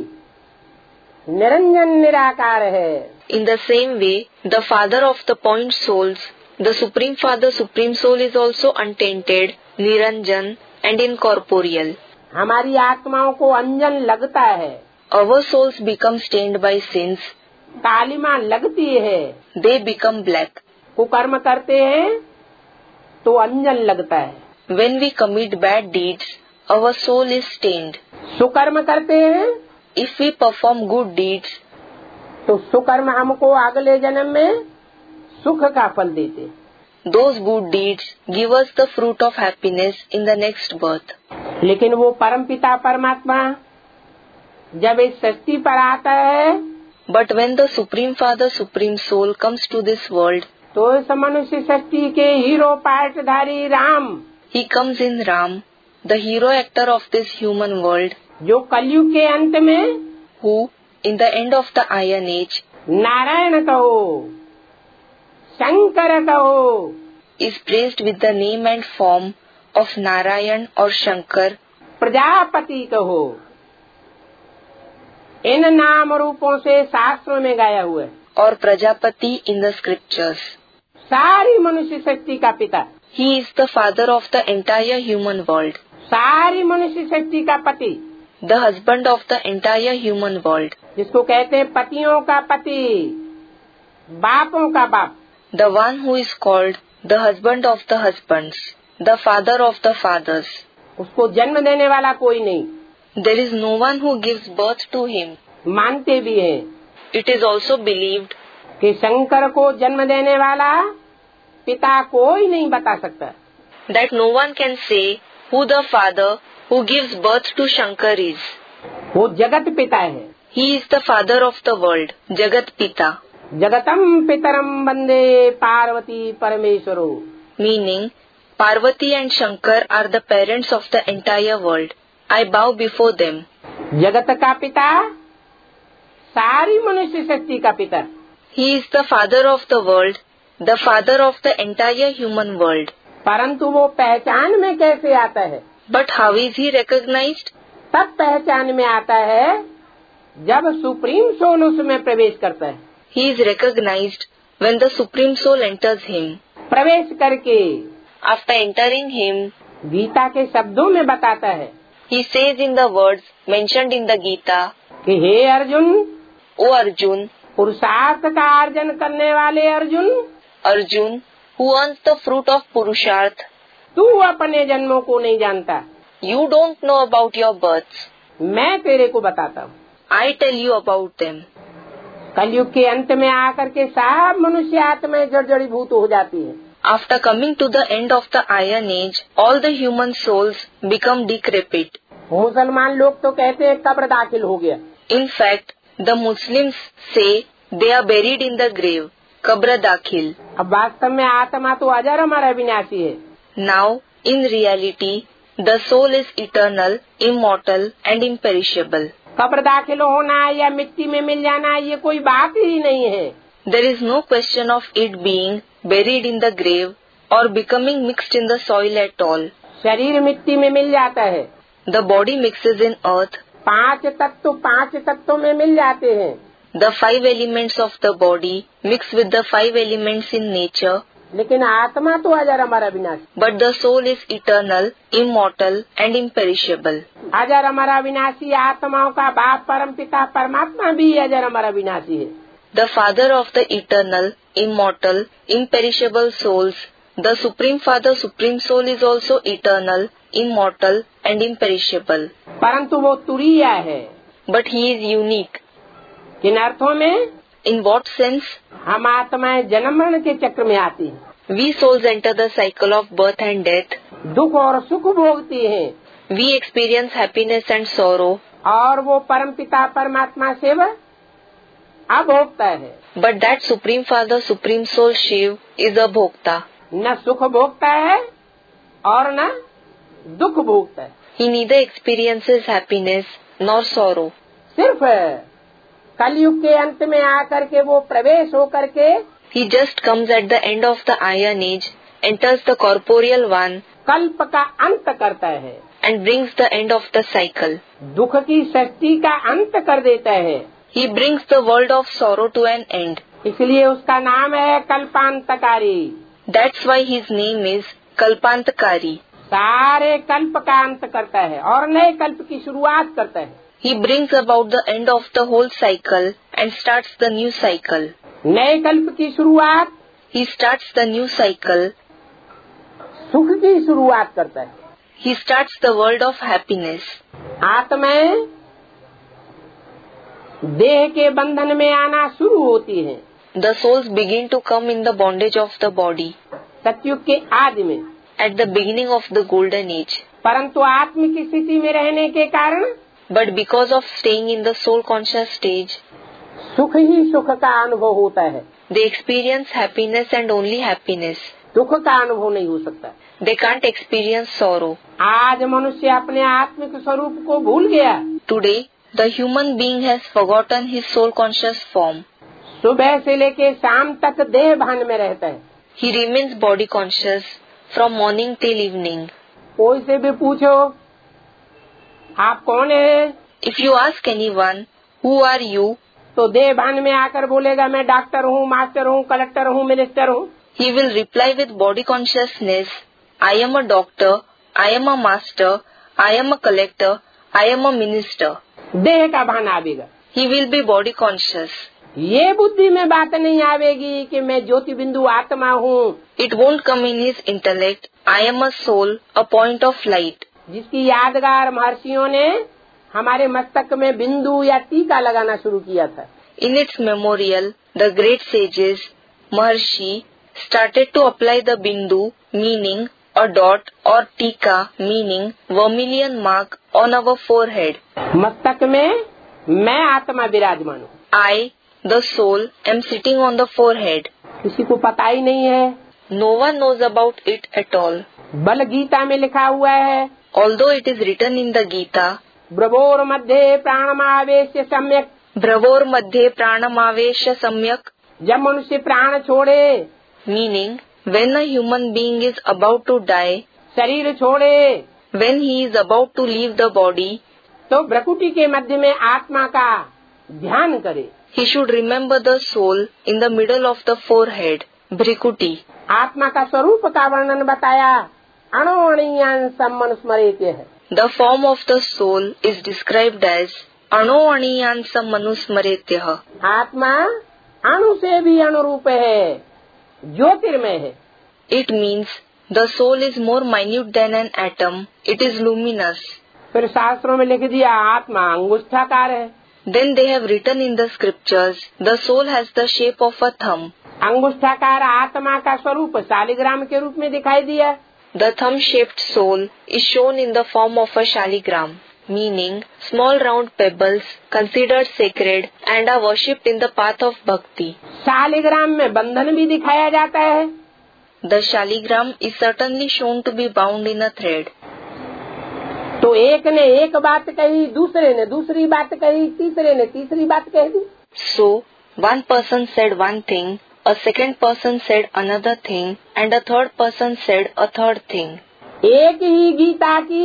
निरंजन निराकार है। In the same way, the father of the point souls, the Supreme Father, Supreme Soul is also untainted, Niranjan and incorporeal. हमारी आत्माओं को अंजन लगता है। Our souls become stained by sins. कालिमा लगती है। They become black. कुकर्म करते हैं तो अंजन लगता है। When we commit bad deeds, our soul is stained. सुकर्म करते हैं If we perform good deeds, तो सुकर्म हमको अगले जन्म में सुख का फल देते। those good deeds give us the fruit of happiness in the next birth. लेकिन वो परमपिता परमात्मा जब इस सृष्टि पर आता है, But when the Supreme Father, Supreme Soul comes to this world, तो इस मनुष्य सृष्टि के हीरो पार्टधारी Ram, he comes in Ram, the hero actor of this human world, जो कलयुग के अंत में who, in the end of the Iron Age, Narayan कहो, शंकर कहो, is praised with the name and form of Narayan or Shankar, Prajapati कहो, इन नाम रूपों से शास्त्रों में गाया हुआ है। or Prajapati in the scriptures. सारी मनुष्य सृष्टि का पिता, He is the father of the entire human world, सारी मनुष्य सृष्टि का पति, the husband of the entire human world, जिसको कहते हैं पतियों का पति, बापों का बाप। the one who is called the husband of the husbands, the father of the fathers. उसको जन्म देने वाला कोई नहीं। There is no one who gives birth to him. मानते भी हैं It is also believed कि शंकर को जन्म देने वाला पिता कोई नहीं बता सकता। that no one can say who the father who gives birth to Shankar is. वो जगत पिता है। He is the father of the world, Jagat Pita, जगतम पितरम Vande Parvati परमेश्वरो। meaning Parvati and Shankar are the parents of the entire world. I bow before them. जगत का पिता, सारी मनुष्य सृष्टि का पिता। He is the father of the world, the father of the entire human world. परंतु वो पहचान में कैसे आता है? But how is he recognized? तब पहचान में आता है जब सुप्रीम सोल उसमें प्रवेश करता है। He is recognized when the Supreme Soul enters him. प्रवेश करके After entering him, गीता के शब्दों में बताता है he says in the words mentioned in the Gita, कि हे अर्जुन, O Arjun, पुरुषार्थ का अर्जन करने वाले Arjun, Arjun, who earns the fruit of Purusharth, तू अपने जन्मों को नहीं जानता, you don't know about your births. मैं तेरे को बताता हूँ। I tell you about them. कलयुग के अंत में आकर के सब मनुष्य आत्माएं जर्जरीभूत हो जाती है। After coming to the end of the Iron Age, all the human souls become decrepit. मुसलमान लोग तो कहते हैं कब्र दाखिल हो गया। In fact, the Muslims say they are buried in the grave, kabra dakhil. अब वास्तव में आत्मा तो अजर अमर अविनाशी है। Now, in reality, the soul is eternal, immortal and imperishable. कब्र दाखिल होना या मिट्टी में मिल जाना ये कोई बात ही नहीं है। There is no question of it being buried in the grave or becoming mixed in the soil at all. शरीर मिट्टी में मिल जाता है। The body mixes in earth. पांच तत्व पांच तत्वों में मिल जाते हैं। The five elements of the body mix with the five elements in nature. लेकिन आत्मा तो अजर अमर अविनाशी। But the soul is eternal, immortal and imperishable. अजर अमर अविनाशी आत्माओं का बाप परम पिता परमात्मा भी अजर अमर अविनाशी है। The father of the eternal, immortal, imperishable souls, the Supreme Father, Supreme Soul is also eternal, immortal and imperishable. परंतु वो तुरीय है। But he is unique. किन अर्थों में? In what sense? हम आत्माएं जन्म मरण के चक्र में आती हैं। We souls enter the cycle of birth and death. दुख और सुख भोगती हैं। We experience happiness and sorrow. और वो परम पिता परमात्मा शिव अभोक्ता है। But that Supreme Father, Supreme Soul Shiv is a bhokta. न सुख भोगता है और न दुख भोगता है। He neither experiences happiness nor sorrow. सिर्फ कलयुग के अंत में आकर के वो प्रवेश हो करके He just comes at the end of the Iron Age, enters the corporeal one, कल्प का अंत करता है and brings the end of the cycle. दुख की सृष्टि का अंत कर देता है। He brings the world of sorrow to an end. इसलिए उसका नाम है कल्पांतकारी। That's why his name is Kalpantakari. सारे कल्प का अंत करता है और नए कल्प की शुरुआत करता है। He brings about the end of the whole cycle and starts the new cycle. नए कल्प की शुरुआत He starts the new cycle. सुख की शुरुआत करता है। He starts the world of happiness. आत्माएं देह के बंधन में आना शुरू होती हैं। The souls begin to come in the bondage of the body. सतयुग के आदि में At the beginning of the golden age. परंतु आत्मिक स्थिति में रहने के कारण But because of staying in the soul conscious stage, सुख ही सुख का अनुभव होता है। they experience happiness and only happiness. दुख का अनुभव नहीं हो सकता। They can't experience sorrow. आज मनुष्य अपने आत्मिक स्वरूप को भूल गया। Today, the human being has forgotten his soul conscious form. सुबह से लेके शाम तक देह भान में रहता है। He remains body conscious from morning till evening. कोई से भी पूछो आप कौन है? If you ask anyone, who are you? तो देह भान में आकर बोलेगा मैं डॉक्टर हूँ, मास्टर हूँ, कलेक्टर हूँ, मिनिस्टर हूँ। He will reply with body consciousness, I am a doctor, I am a master, I am a collector, I am a minister. देह का भान आवेगा। He will be body conscious. ये बुद्धि में बात नहीं आवेगी कि मैं ज्योति बिंदु आत्मा हूँ। It won't come in his intellect, I am a soul, a point of light. जिसकी यादगार महर्षियों ने हमारे मस्तक में बिंदु या टीका लगाना शुरू किया था। In its memorial, the great sages, Maharshi, started to apply the bindu, meaning a dot, or tika, meaning vermilion mark on our forehead. मस्तक में मैं आत्मा विराजमान हूँ। I, the soul, am sitting on the forehead. किसी को पता ही नहीं है। No one knows about it at all. बल गीता में लिखा हुआ है। Although it is written in the Gita, ब्रवोर मध्ये प्राणमावेश्य सम्यक। ब्रवोर मध्ये प्राणमावेश्य सम्यक. जब मनुष्य प्राण छोड़े, Meaning, when a human being is about to die, शरीर छोड़े, when he is about to leave the body, तो भ्रकुटी के मध्य में आत्मा का ध्यान करे। He should remember the soul in the middle of the forehead, Bhrikuti. आत्मा का स्वरूप का वर्णन बताया, अणोअणीयांसम मनुस्मरेते है। The form of the soul is described as Ano-Aniyansam Manusmaretyah. आत्मा अणु से भी अनुरूप है, ज्योतिर्मय है। It means the soul is more minute than an atom. It is luminous. फिर शास्त्रों में लिख दिया आत्मा अंगुष्ठाकार है। Then they have written in the scriptures, the soul has the shape of a thumb. अंगुष्ठाकार आत्मा का स्वरूप शालिग्राम के रूप में दिखाई दिया। The thumb-shaped soul is shown in the form of a shaligram, meaning small round pebbles considered sacred and are worshipped in the path of bhakti. Shaligram में बंधन भी दिखाया जाता है। The shaligram is certainly shown to be bound in a thread. तो एक ने एक बात कही, दूसरे ने दूसरी बात कही, तीसरे ने तीसरी बात कह दी। So, one person said one thing, a second person said another thing, and a third person said a third thing. एक ही गीता की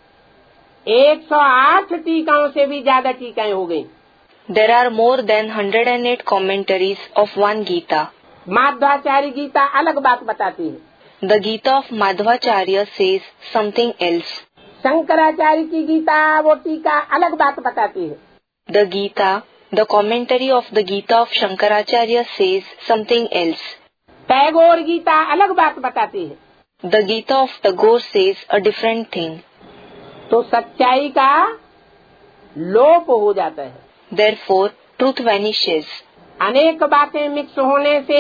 एक सौ आठ टीकाओं से भी ज्यादा टीकाएं हो गई। There are more than one hundred eight commentaries of one Gita. Madhvacharya Gita अलग बात बताती है। The Gita of Madhvacharya says something else. Shankaracharya की गीता वो टीका अलग बात बताती है। The Gita, the commentary of the Gita of Shankaracharya says something else. Tagore Gita अलग बात बताती है। The Gita of Tagore says a different thing. तो सच्चाई का लोप हो जाता है। Therefore, truth vanishes. अनेक बातें मिक्स होने से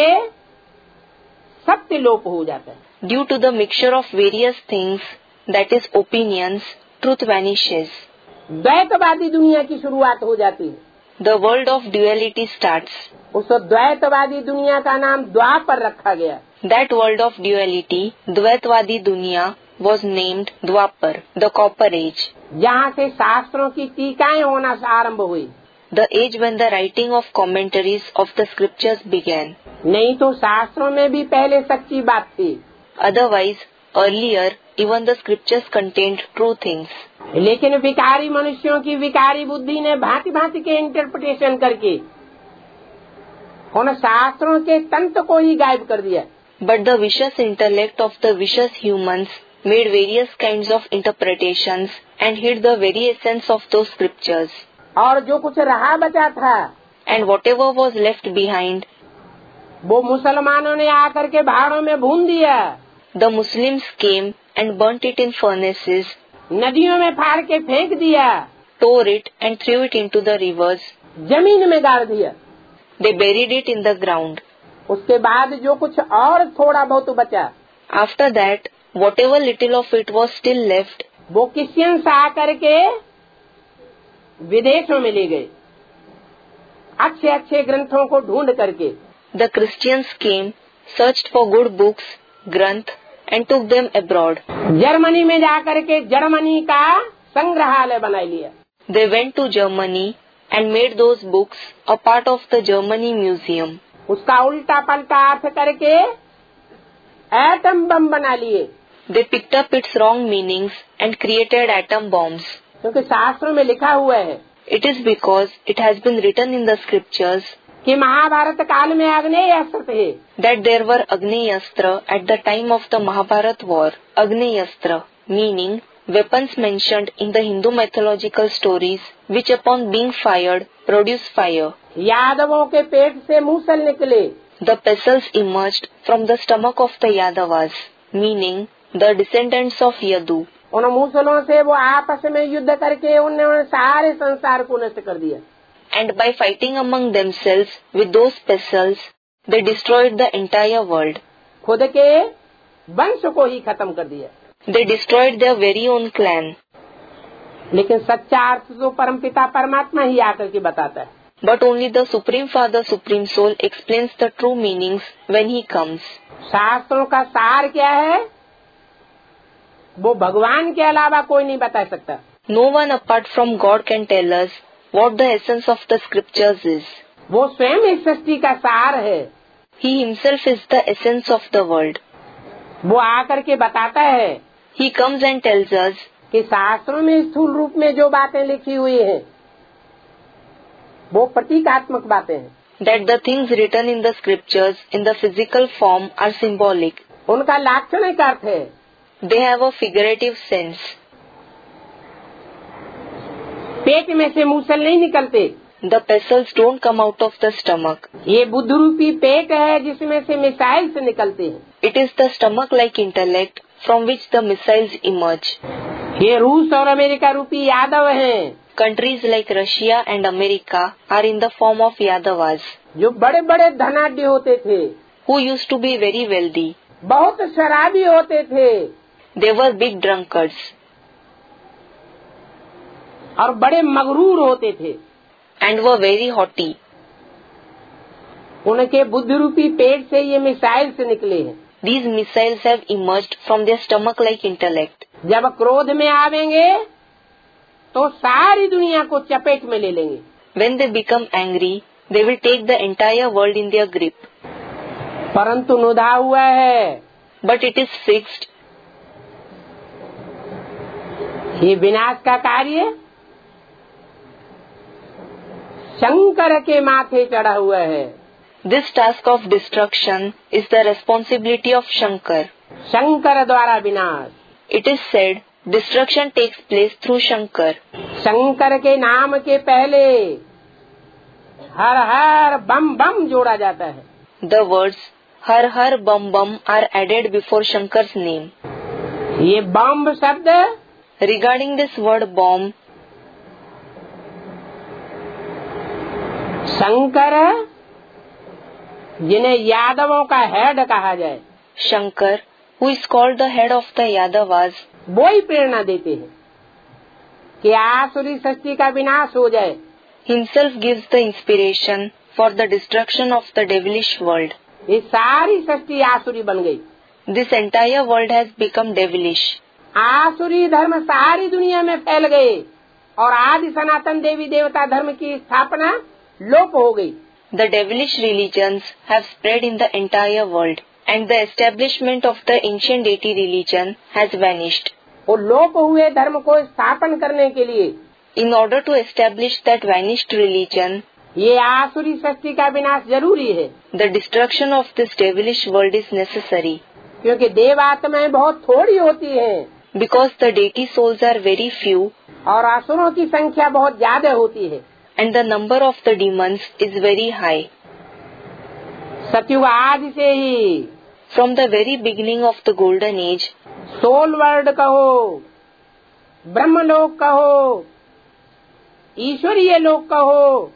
सत्य लोप हो जाता है। Due to the mixture of various things, that is opinions, truth vanishes. द्वैतवादी दुनिया की शुरुआत हो जाती है। The world of duality starts. उस द्वैतवादी दुनिया का नाम द्वापर रखा गया। That world of duality, Dvaitvadi Dunya, was named Dwapar, the Copper Age. जहाँ से शास्त्रों की टीकाएं होना आरंभ हुई। The age when the writing of commentaries of the scriptures began. नहीं तो शास्त्रों में भी पहले सच्ची बात थी। Otherwise, earlier, even the scriptures contained true things. लेकिन विकारी मनुष्यों की विकारी बुद्धि ने भांति भांति के इंटरप्रिटेशन करके उन शास्त्रों के तंत्र को ही गायब कर दिया। But the vicious intellect of the vicious humans made various kinds of interpretations and hid the very essence of those scriptures. और जो कुछ रहा बचा था, And whatever was left behind, वो मुसलमानों ने आकर के भाड़ों में भून दिया। the Muslims came and burnt it in furnaces, नदियों में फाड़ के फेंक दिया, tore it and threw it into the rivers. जमीन में गाड़ दिया। They buried it in the ground. उसके बाद जो कुछ और थोड़ा बहुत बचा, After that, whatever little of it was still left, वो क्रिश्चियंस आकर के विदेशों में ले गए, अच्छे अच्छे ग्रंथों को ढूंढ करके। the Christians came, searched for good books, Granth, and took them abroad. Germany में जाकर के जर्मनी का संग्रहालय बना लिया। They went to Germany and made those books a part of the Germany Museum. उसका उल्टा पलटा अर्थ करके एटम बम बना लिए। They picked up its wrong meanings and created atom bombs. क्योंकि शास्त्रों में लिखा हुआ है It is because it has been written in the scriptures कि महाभारत काल में आग्नेय अस्त्र थे। that there were Agneyastra at the time of the Mahabharat war. Agneyastra, meaning weapons mentioned in the Hindu mythological stories which upon being fired produce fire. यादवों के पेट से मूसल निकले। The pestles emerged from the stomach of the Yadavas, meaning the descendants of Yadu. उन मूसलों से वो आपस में युद्ध करके उन्होंने सारे संसार को नष्ट कर दिया। And by fighting among themselves with those pestles, they destroyed the entire world. खुद के वंश को ही खत्म कर दिया। They destroyed their very own clan. लेकिन सच्चा अर्थ तो परमपिता परमात्मा ही आकर के बताता है। But only the Supreme Father, Supreme Soul explains the true meanings when he comes. शास्त्रों का सार क्या है, वो भगवान के अलावा कोई नहीं बता सकता। No one apart from God can tell us what the essence of the scriptures is. वो स्वयं इस सृष्टि का सार है। He himself is the essence of the world. वो आकर के बताता है He comes and tells us कि शास्त्रों में स्थूल रूप में जो बातें लिखी हुई हैं वो प्रतीकात्मक बातें हैं। That the things written in the scriptures in the physical form are symbolic. उनका लाक्षणिक अर्थ है। They have a figurative sense. पेट में से मूसल नहीं निकलते। The pestles don't come out of the stomach. ये बुद्ध रूपी पेट है जिसमें से मिसाइल से निकलते हैं। It is the stomach-like intellect from which the missiles emerge. ये रूस और अमेरिका रूपी यादव हैं। Countries like Russia and America are in the form of Yadavas, जो बड़े बड़े धनाढ्य होते थे, who used to be very wealthy. बहुत शराबी होते थे They were big drunkards और बड़े मगरूर होते थे। and were very haughty. उनके बुद्ध रूपी पेट से ये मिसाइल से निकले हैं। These missiles have emerged from their stomach-like intellect. जब क्रोध में आवेंगे तो सारी दुनिया को चपेट में ले लेंगे। When they become angry, they will take the entire world in their grip. परंतु नुदा हुआ है, But it is fixed. ये विनाश का कार्य शंकर के माथे चढ़ा हुआ है। This task of destruction is the responsibility of Shankar. Shankar द्वारा विनाश। It is said destruction takes place through Shankar. Shankar के नाम के पहले हर हर बम बम जोड़ा जाता है। The words Har Har Bum Bum are added before Shankar's name. ये बम शब्द Regarding this word bomb, Shankar जिन्हें यादवों का हेड कहा जाए, Shankar, who is called the head of the Yadavas, वो ही प्रेरणा देते हैं कि आसुरी सृष्टि का विनाश हो जाए। himself gives the inspiration for the destruction of the devilish world. ये सारी सृष्टि आसुरी बन गई। This entire world has become devilish. आसुरी धर्म सारी दुनिया में फैल गए और आदि सनातन देवी देवता धर्म की स्थापना लोप हो गई। The devilish religions have spread in the entire world, and the establishment of the ancient deity religion has vanished. वो लोप हुए धर्म को स्थापन करने के लिए In order to establish that vanished religion, ये आसुरी सृष्टि का विनाश जरूरी है, the destruction of this devilish world is necessary, क्योंकि देवात्माएं बहुत थोड़ी होती हैं because the deity souls are very few और असुरों की संख्या बहुत ज्यादा होती है। and the number of the demons is very high. Satyug आदि से ही From the very beginning of the golden age, soul world कहो, ब्रह्मलोक कहो, ईश्वरीय लोक कहो,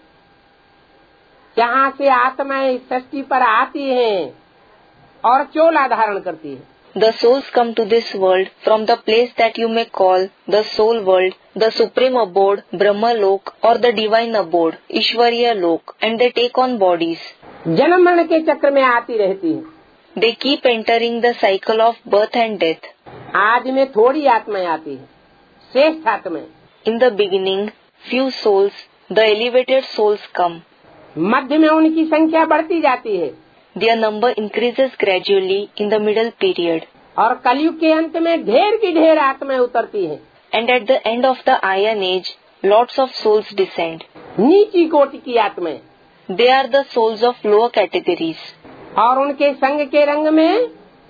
जहाँ से आत्माएं इस सृष्टि पर आती हैं और चोला धारण करती है। the souls come to this world from the place that you may call the soul world, the supreme abode, Brahma Lok, or the divine abode, Ishwariya Lok, and they take on bodies. जन्म मरण के चक्र में आती रहती है। They keep entering the cycle of birth and death. आज में थोड़ी आत्माएं आती है, श्रेष्ठ आत्माएं। In the beginning, few souls, the elevated souls come. मध्य में उनकी संख्या बढ़ती जाती है Their number increases gradually in the middle period. और कलयुग के अंत में ढेर की ढेर आत्माएं उतरती हैं। And at the end of the Iron Age, lots of souls descend. नीची कोटि की आत्माएं They are the souls of lower categories. और उनके संग के रंग में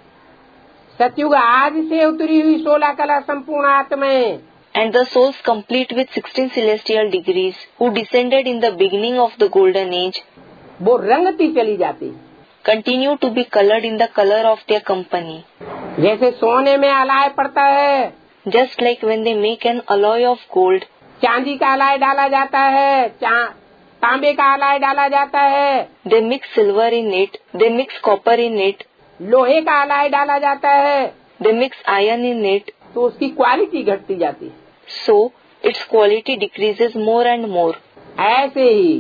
सतयुग आदि से उतरी हुई सोलह कला संपूर्ण आत्माएं And the souls complete with sixteen celestial degrees who descended in the beginning of the golden age वो रंगती चली जाती, continue to be colored in the color of their company. जैसे सोने में अलाय पड़ता है, Just like when they make an alloy of gold, चांदी का अलाय डाला जाता है, चा, तांबे का अलाय डाला जाता है, they mix silver in it, they mix copper in it, लोहे का अलाय डाला जाता है, they mix iron in it, तो उसकी क्वालिटी घटती जाती है। so its quality decreases more and more. ऐसे ही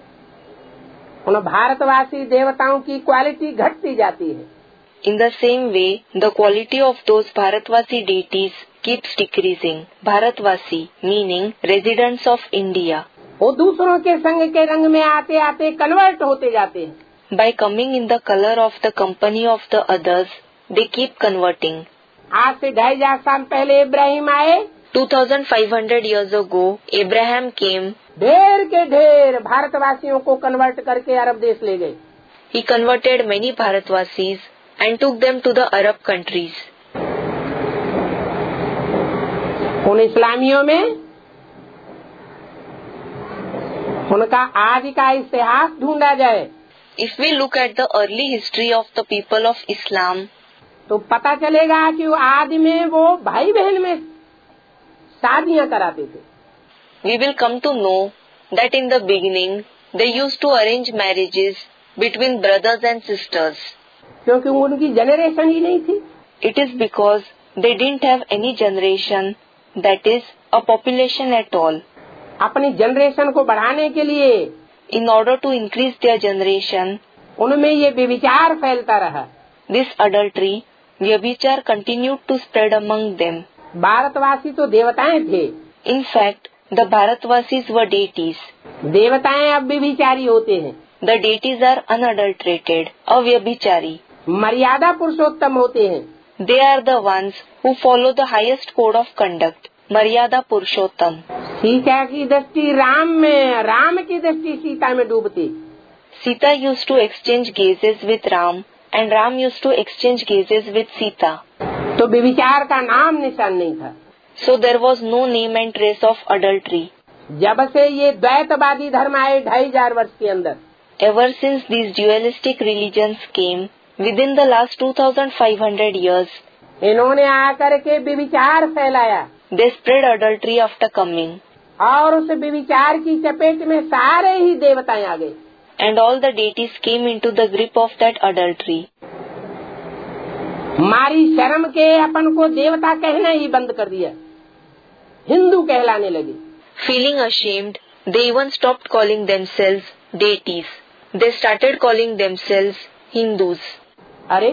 उन भारतवासी देवताओं की क्वालिटी घटती जाती है। In the same way, the quality of those Bharatvasi deities keeps decreasing. Bharatvasi, meaning residents of India. वो दूसरों के संग के रंग में आते आते कन्वर्ट होते जाते हैं। By coming in the color of the company of the others, they keep converting. आज से ढाई हजार साल पहले इब्राहिम आए, two thousand five hundred years ago, Abraham came, ढेर के ढेर भारतवासियों को कन्वर्ट करके अरब देश ले गए। He converted many Bharatvasis and took them to the Arab countries. उन इस्लामियों में उनका आदि का इतिहास ढूंढा जाए, If we look at the early history of the people of Islam, तो पता चलेगा कि वो आदि में वो भाई बहन में शादियां कराते थे। we will come to know that in the beginning they used to arrange marriages between brothers and sisters. क्योंकि उनकी जनरेशन ही नहीं थी। It is because they didn't have any generation, that is, a population at all. अपनी जनरेशन को बढ़ाने के लिए In order to increase their generation, उनमें ये व्यभिचार फैलता रहा। this adultery, vyabhichar, continued to spread among them. भारतवासी तो देवताएं थे। In fact, the Bharatvasis were deities. देवताएं अब व्यभिचारी होते हैं। The deities are unadulterated, avyabhichari. मर्यादा पुरुषोत्तम होते हैं। They are the ones who follow the highest code of conduct, Maryada Purushottam. Sita की दृष्टि राम में, राम की दृष्टि सीता में डूबती। Sita used to exchange gazes with Ram, and Ram used to exchange gazes with Sita. तो व्यभिचार का नाम निशान नहीं था। So there was no name and trace of adultery. जब से ये द्वैतवादी धर्म आए ढाई हजार वर्ष के अंदर, Ever since these dualistic religions came, within the last two thousand five hundred years, इन्होंने आकर के व्यभिचार फैलाया they spread adultery after coming, और उस व्यभिचार की चपेट में सारे ही देवताएं आ गए। and all the deities came into the grip of that adultery. मारी शर्म के अपन को देवता कहना ही बंद कर दिया, हिंदू कहलाने लगे। Feeling ashamed, they even stopped calling themselves deities. They started calling themselves Hindus. अरे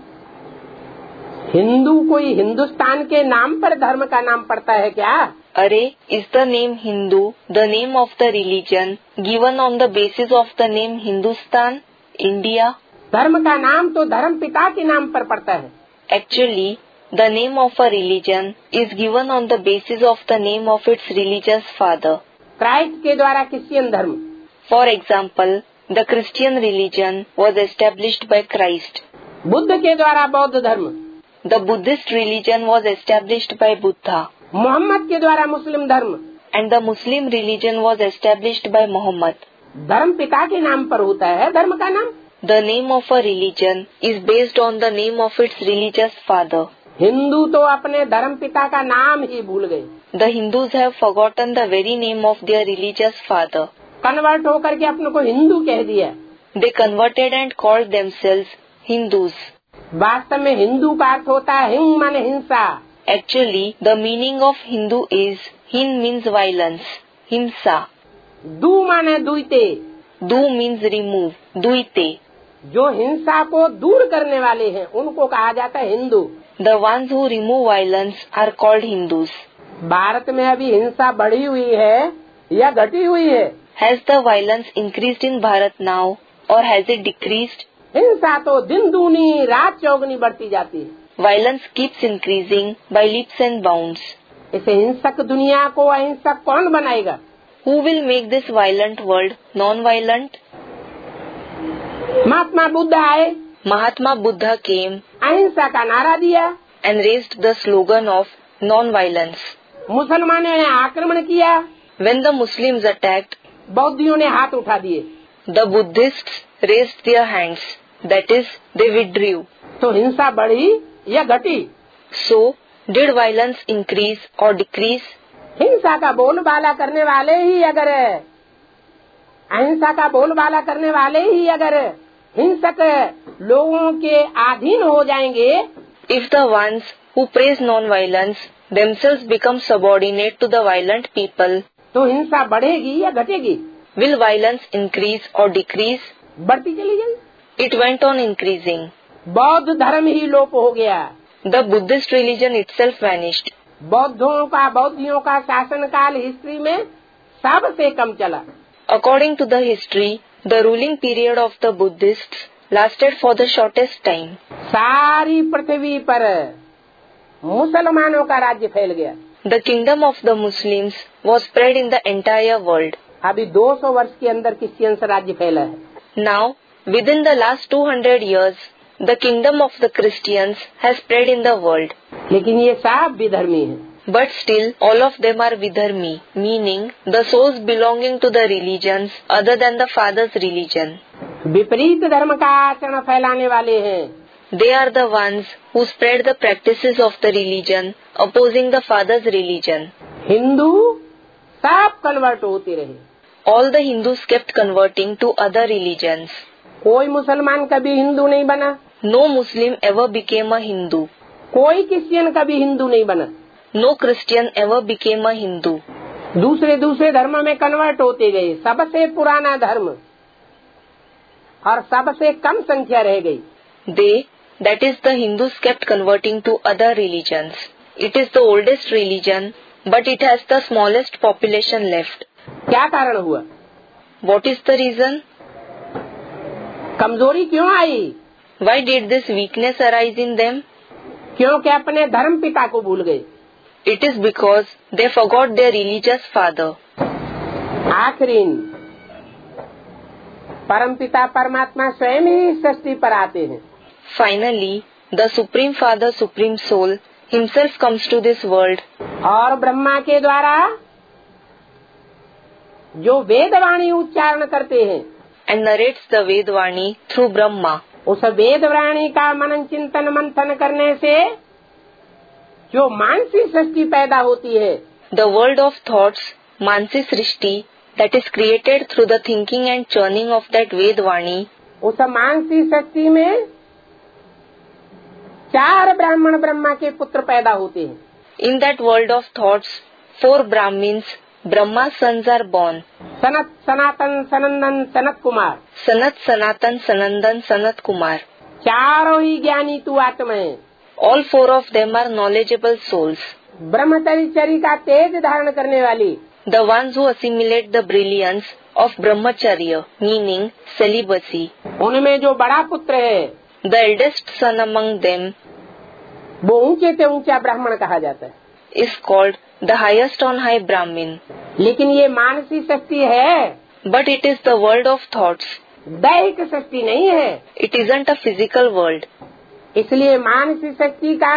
हिंदू कोई हिंदुस्तान के नाम पर धर्म का नाम पड़ता है क्या? Arey, is the name Hindu the name of the religion given on the basis of the name Hindustan, India? धर्म का नाम तो धर्म पिता के नाम पर पड़ता है। Actually, the name of a religion is given on the basis of the name of its religious father. Christ के द्वारा क्रिश्चियन धर्म, For example, the Christian religion was established by Christ. Buddha के द्वारा बौद्ध धर्म, The Buddhist religion was established by Buddha. Mohammad के द्वारा मुस्लिम धर्म, And the Muslim religion was established by Muhammad. धर्म पिता के नाम पर होता है धर्म का नाम। The name of a religion is based on the name of its religious father. Hindu तो अपने धर्म पिता का नाम ही भूल गए। The Hindus have forgotten the very name of their religious father. Convert होकर के अपने को हिंदू कह दिया। They converted and called themselves Hindus. वास्तव में हिंदू का अर्थ होता है हिंग माने हिंसा। Actually, the meaning of Hindu is Hin means violence, Himsa. दू माने दुईते, Du means remove, Duite. जो हिंसा को दूर करने वाले हैं उनको कहा जाता है Hindu. The ones who remove violence are called Hindus. Bharat में अभी हिंसा बढ़ी हुई है या घटी हुई है? Has the violence increased in Bharat now or has it decreased? हिंसा तो दिन दूनी रात चौगनी बढ़ती जाती है। Violence keeps increasing by leaps and bounds. इसे हिंसक दुनिया को अहिंसक कौन बनाएगा? Who will make this violent world non-violent? Mahatma Buddha आए, Mahatma Buddha came अहिंसा का नारा दिया, and raised the slogan of non-violence. मुसलमानों ने आक्रमण किया, When the Muslims attacked, बौद्धियों ने हाथ उठा दिए, the Buddhists raised their hands. That is, they withdrew. तो हिंसा बढ़ी या घटी? So, did violence increase or decrease? हिंसा का बोलबाला करने वाले ही अगर अहिंसा का बोलबाला करने वाले ही अगर हिंसक लोगों के अधीन हो जाएंगे, If the ones who praise non-violence themselves become subordinate to the violent people, तो हिंसा बढ़ेगी या घटेगी? will violence increase or decrease? बढ़ती चली गई। It went on increasing. बौद्ध धर्म ही लोप हो गया। The Buddhist religion itself vanished. बौद्धों का बौद्धियों का शासन काल हिस्ट्री में सबसे कम चला। According to the history, the ruling period of the Buddhists lasted for the shortest time. सारी पृथ्वी पर मुसलमानों का राज्य फैल गया। The kingdom of the Muslims was spread in the entire world. अभी दो सौ वर्ष के अंदर क्रिश्चियन राज्य फैला है। Now, within the last two hundred years, the kingdom of the Christians has spread in the world. लेकिन ये सब विधर्मी हैं। But still, all of them are vidharmi, meaning the souls belonging to the religions other than the Father's religion. विपरीत धर्म का आचरण फैलाने वाले हैं। They are the ones who spread the practices of the religion opposing the Father's religion. Hindu सब कन्वर्ट होते रहे। All the Hindus kept converting to other religions. कोई मुसलमान कभी हिंदू नहीं बना। No Muslim ever became a Hindu. कोई क्रिश्चियन कभी हिंदू नहीं बना। No Christian ever became a Hindu. दूसरे दूसरे धर्म में कन्वर्ट होते गए। सबसे पुराना धर्म और सबसे कम संख्या रह गई। They, that is the Hindus, kept converting to other religions. It is the oldest religion, but it has the smallest population left. क्या कारण हुआ? What is the reason? कमजोरी क्यों आई? Why did this weakness arise in them? क्योंकि अपने धर्म पिता को भूल गए। It is because they forgot their religious father. आखिरीन परम पिता परमात्मा स्वयं ही सृष्टि पर आते हैं। Finally, the Supreme Father, Supreme Soul, himself comes to this world. और ब्रह्मा के द्वारा जो वेदवाणी उच्चारण करते हैं And narrates the Vedvani through Brahma. उस वेदवाणी का मनन चिंतन मंथन करने से जो मानसिक सृष्टि पैदा होती है, The world of thoughts, Mansi Srishti, that is created through the thinking and churning of that Vedvani. उस मानसिक सृष्टि में चार ब्राह्मण ब्रह्मा के पुत्र पैदा होते हैं। In that world of thoughts, four Brahmins, Brahma's sons are born. Sanat, Sanatan, Sanandan, Sanat Kumar. Sanat, Sanatan, Sanandan, Sanat Kumar. चारों ही ज्ञानी तू आत्मा है। All four of them are knowledgeable souls. ब्रह्मचर्य का तेज धारण करने वाली, The ones who assimilate the brilliance of Brahmacharya, meaning celibacy. उनमें जो बड़ा पुत्र है, The eldest son among them वो ऊंचे से ऊंचा ब्राह्मण कहा जाता है। is called the highest on high Brahmin. लेकिन ये मानसिक शक्ति है, But it is the world of thoughts. दैहिक शक्ति नहीं है। It isn't a physical world. इसलिए मानसिक शक्ति का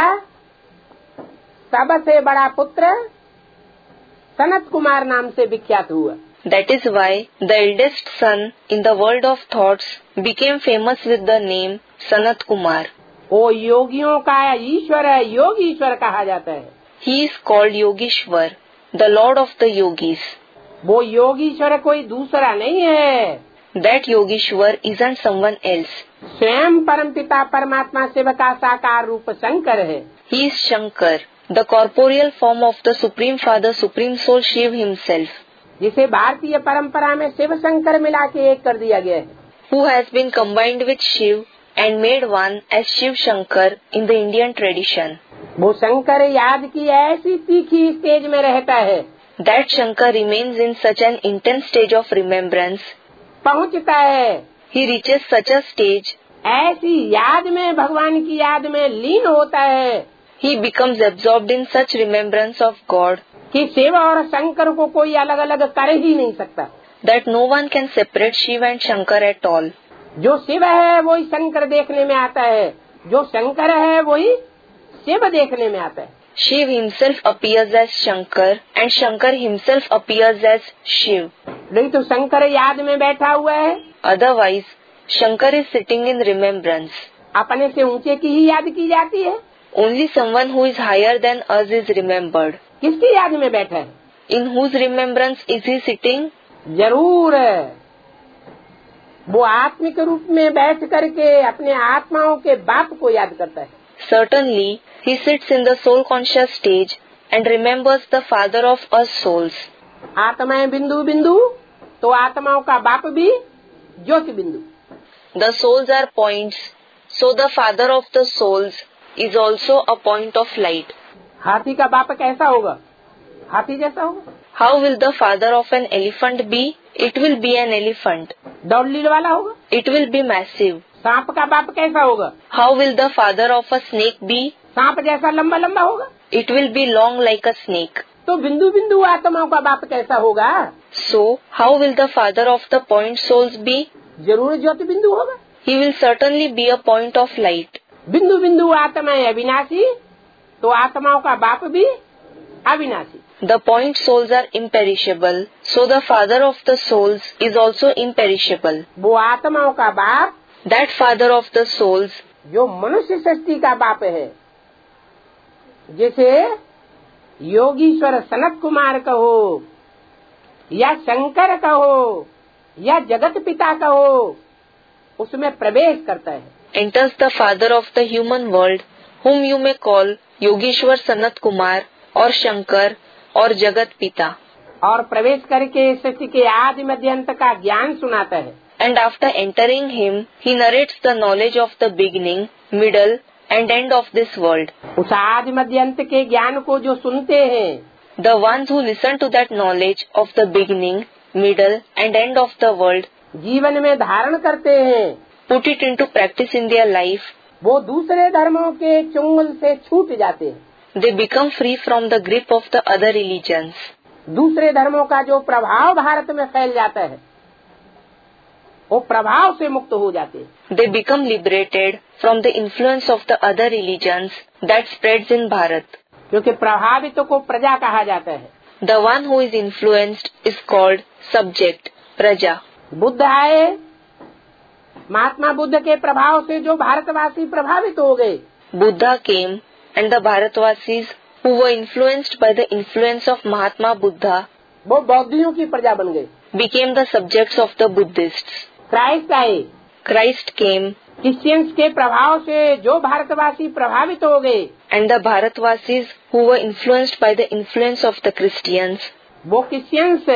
सबसे बड़ा पुत्र सनत कुमार नाम से विख्यात हुआ। That is why the eldest son in the world of thoughts became famous with the name Sanat Kumar. वो योगियों का ईश्वर है, योग ईश्वर कहा जाता है। He is called Yogishwar, the Lord of the Yogis. वो योगीश्वर कोई दूसरा नहीं है। That Yogishwar isn't someone else. स्वयं परमपिता परमात्मा शिव का साकार रूप शंकर है। He is Shankar, the corporeal form of the Supreme Father, Supreme Soul Shiv himself, जिसे भारतीय परंपरा में शिव शंकर मिला के एक कर दिया गया है। who has been combined with Shiv and made one as Shiv Shankar in the Indian tradition. वो शंकर याद की ऐसी तीखी स्टेज में रहता है, That Shankar remains in such an intense stage of remembrance. पहुँचता है, He reaches such a stage. ऐसी याद में, भगवान की याद में लीन होता है He becomes absorbed in such remembrance of God कि शिव और शंकर को कोई अलग अलग कर ही नहीं सकता। that no one can separate Shiv and Shankar at all. जो शिव है वही शंकर देखने में आता है, जो शंकर है वही शिव देखने में आता है। Shiv himself appears as Shankar and Shankar himself appears as Shiv. नहीं तो शंकर याद में बैठा हुआ है, Otherwise, Shankar is sitting in remembrance. अपने से ऊंचे की ही याद की जाती है। Only someone who is higher than us is remembered. किसकी याद में बैठा है? In whose remembrance is he sitting? जरूर वो आत्मिक रूप में बैठ करके अपने आत्माओं के बाप को याद करता है। Certainly, he sits in the soul conscious stage and remembers the father of us souls. आत्माएं बिंदु बिंदु, तो आत्माओं का बाप भी ज्योति बिंदु। The souls are points, so the father of the souls is also a point of light. हाथी का बाप कैसा होगा? हाथी जैसा होगा। How will the father of an elephant be? It will be an elephant. दौड़ लील वाला होगा। It will be massive. सांप का बाप कैसा होगा? How will the father of a snake be? सांप जैसा लंबा लंबा होगा। It will be long like a snake. तो बिंदु बिंदु आत्माओं का बाप कैसा होगा? So, how will the father of the point souls be? जरूर ज्योति बिंदु होगा। He will certainly be a point of light. बिंदु बिंदु आत्माएं अविनाशी, तो आत्माओं का बाप भी अविनाशी। The point souls are imperishable, so the father of the souls is also imperishable. वो आत्माओं का बाप, That father of the souls, जो मनुष्य सृष्टि का बाप है, जैसे योगीश्वर सनत कुमार कहो या शंकर कहो या जगत पिता कहो, उसमें प्रवेश करता है। enters the father of the human world, whom you may call Yogeshwar Sanat Kumar or Shankar और जगत पिता, और प्रवेश करके सृष्टि के आदि मध्य अंत का ज्ञान सुनाता है। and after entering him, he narrates the knowledge of the beginning, middle and end of this world. उस आदि मध्य अंत के ज्ञान को जो सुनते हैं, The ones who listen to that knowledge of the beginning, middle and end of the world, जीवन में धारण करते हैं, put it into practice in their life, वो दूसरे धर्मों के चुंगल से छूट जाते हैं। they become free from the grip of the other religions. दूसरे धर्मों का जो प्रभाव भारत में फैल जाता है, वो प्रभाव से मुक्त हो जाते हैं। They become liberated from the influence of the other religions that spreads in Bharat. क्योंकि प्रभावित को प्रजा कहा जाता है। The one who is influenced is called subject, praja. Buddha आए, महात्मा बुद्ध के प्रभाव से जो भारतवासी प्रभावित हो गए, Buddha came and the Bharatvasis who were influenced by the influence of Mahatma Buddha वो बौद्धियों की प्रजा बन गए। became the subjects of the Buddhists. Christ आए, Christ came क्रिश्चियंस के प्रभाव से जो भारतवासी प्रभावित हो गए, and the Bharatvasis who were influenced by the influence of the Christians वो क्रिश्चियंस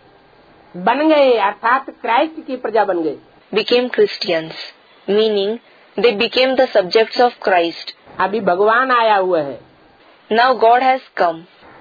बन गए, अर्थात क्राइस्ट की प्रजा बन गए। became Christians, meaning they became the subjects of Christ. अभी भगवान आया हुआ है। Now God has come.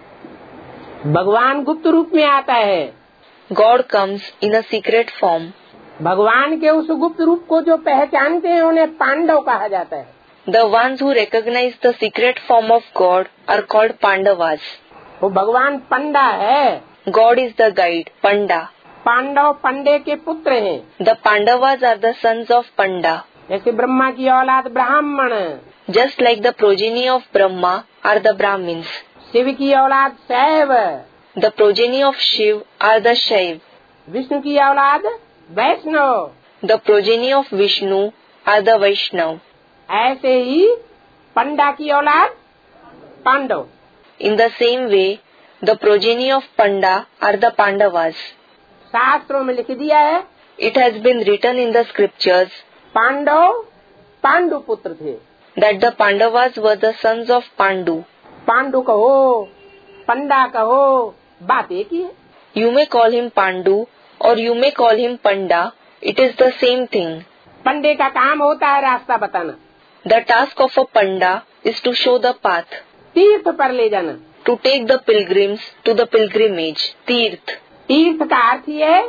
भगवान गुप्त रूप में आता है। God comes in a secret form. भगवान के उस गुप्त रूप को जो पहचानते हैं उन्हें पांडव कहा जाता है। The ones who recognize the secret form of God are called Pandavas. वो भगवान पंडा है। God is the guide, Panda. Pandav पंडे के पुत्र हैं। The Pandavas are the sons of Panda. जैसे ब्रह्मा की औलाद ब्राह्मण, Just like the progeny of Brahma are the Brahmins. Shiv की औलाद शैव, The progeny of Shiv are the Shaiv. Vishnu की औलाद वैष्णव, The progeny of Vishnu are the Vaishnav. ऐसे ही पंडा की औलाद Pandav. In the same way, the progeny of Panda are the Pandavas. शास्त्रों में लिख दिया है, It has been written in the scriptures Pandav Pandu पुत्र थे। that the Pandavas were the sons of Pandu. Pandu कहो, पंडा कहो, बात एक ही है। You may call him Pandu or you may call him Panda. It is the same thing. पंडे का काम होता है रास्ता बताना, The task of a Panda is to show the path, तीर्थ पर ले जाना। to take the pilgrims to the pilgrimage, Tirth. तीर्थ का अर्थ ही है,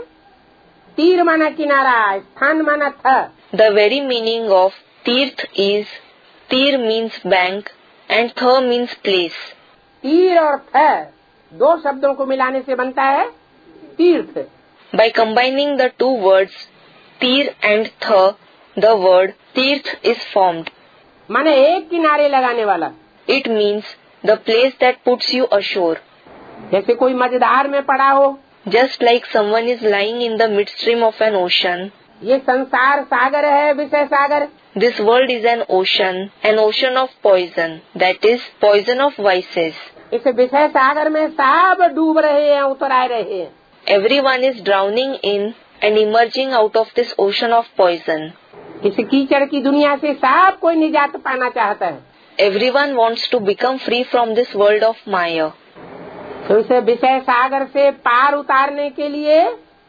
तीर माना किनारा, स्थान माना था। The very meaning of Tirth is, Tir means bank and Tha means place. तीर और थ दो शब्दों को मिलाने से बनता है तीर्थ। By combining the two words, Tir and Tha, the word Tirth is formed. माने एक किनारे लगाने वाला। It means the place that puts you ashore. जैसे कोई मझधार में पड़ा हो, Just like someone is lying in the midstream of an ocean. ये संसार सागर है, विषय सागर। This world is an ocean, an ocean of poison, that is, poison of vices. इस विषय सागर में सब डूब रहे हैं, उतर आ रहे हैं। Everyone is drowning in and emerging out of this ocean of poison. इस कीचड़ की दुनिया से सब कोई निजात पाना चाहता है। Everyone wants to become free from this world of Maya. तो इसे विषय सागर से पार उतारने के लिए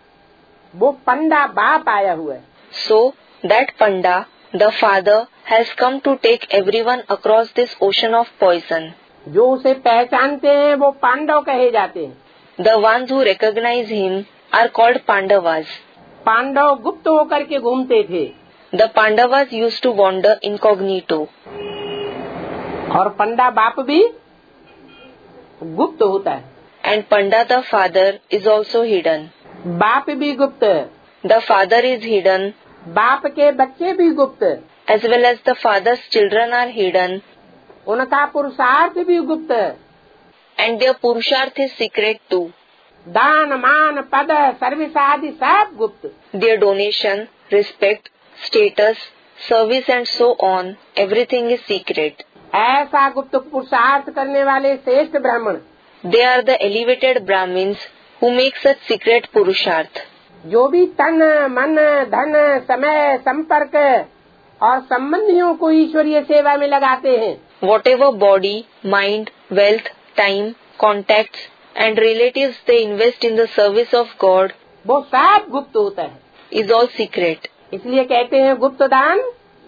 वो पंडा बाप आया हुआ है। So, that Panda, the father, has come to take everyone across this ocean of poison. जो उसे पहचानते हैं वो पांडव कहे जाते हैं। The ones who recognize him are called Pandavas. Pandav गुप्त होकर के घूमते थे The Pandavas used to wander incognito. और पंडा बाप भी गुप्त होता है। and Panda the father is also hidden. बाप भी गुप्त, The father is hidden, बाप के बच्चे भी गुप्त, as well as the father's children are hidden, उनका पुरुषार्थ भी गुप्त, and their purusharth is secret too. दान मान पद सर्विस आदि सब गुप्त। Their donation, respect, status, service and so on, everything is secret. ऐसा गुप्त पुरुषार्थ करने वाले श्रेष्ठ ब्राह्मण They are the elevated Brahmins who make such secret purusharth. जो भी तन मन धन समय संपर्क और संबंधियों को ईश्वरीय सेवा में लगाते हैं, Whatever body, mind, wealth, time, contacts and relatives they invest in the service of God, वो सब गुप्त होता है। is all secret. इसलिए कहते हैं गुप्त दान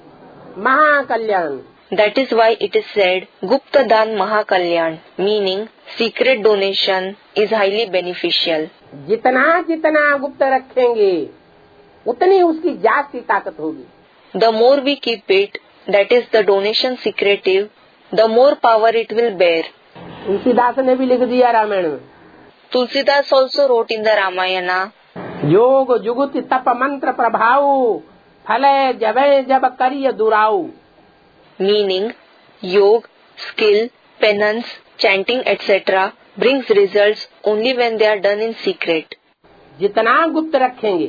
महाकल्याण। That is why it is said, Gupta Dan Mahakalyan, meaning secret donation is highly beneficial. जितना जितना गुप्त रखेंगे उतनी उसकी जास्ती ताकत होगी। The more we keep it, that is the donation secretive, the more power it will bear. Tulsidas ने भी लिख दिया रामायण में, Tulsidas also wrote in the Ramayana, योग जुगुति तप मंत्र प्रभाव फले जबे जब करिय दुराऊ। meaning yoga, skill, penance, chanting et cetera brings results only when they are done in secret. जितना गुप्त रखेंगे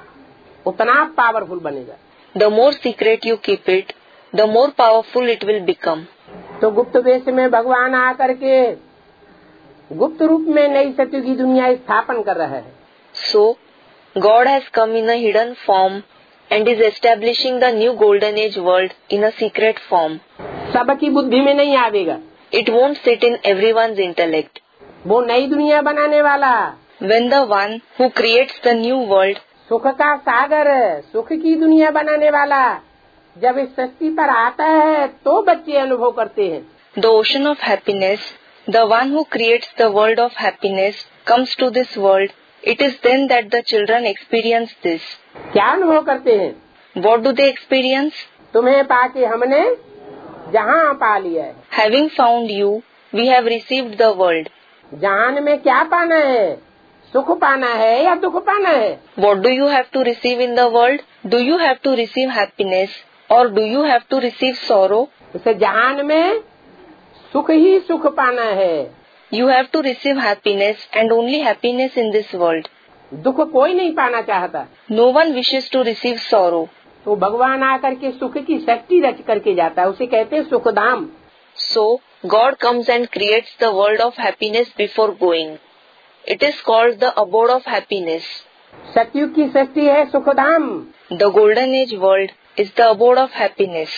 उतना पावरफुल बनेगा। The more secret you keep it, the more powerful it will become. तो गुप्त वेश में भगवान आकर के गुप्त रूप में नई सत्य की दुनिया स्थापन कर रहा है। So, God has come in a hidden form and is establishing the new golden age world in a secret form. सबकी बुद्धि में नहीं आवेगा, It won't sit in everyone's intellect. वो नई दुनिया बनाने वाला, When the one who creates the new world, सुख का सागर, सुख की दुनिया बनाने वाला जब इस सृष्टि पर आता है तो बच्चे अनुभव करते हैं। the ocean of happiness, the one who creates the world of happiness comes to this world, it is then that the children experience this. क्या अनुभव करते हैं? What do they experience? तुम्हें पाके हमने जहां पा लिया है। Having found you, we have received the world. जहान में क्या पाना है? सुख पाना है या दुख पाना है? What do you have to receive in the world? Do you have to receive happiness or do you have to receive sorrow? इसे जहान में सुख ही सुख पाना है। You have to receive happiness and only happiness in this world. दुख कोई नहीं पाना चाहता। No one wishes to receive sorrow. तो भगवान आकर के सुख की सृष्टि रच करके जाता है, उसे कहते हैं Sukhdham. So, God comes and creates the world of happiness before going. It is called the abode of happiness. सतयुग की सृष्टि है Sukhdham, The golden age world is the abode of happiness.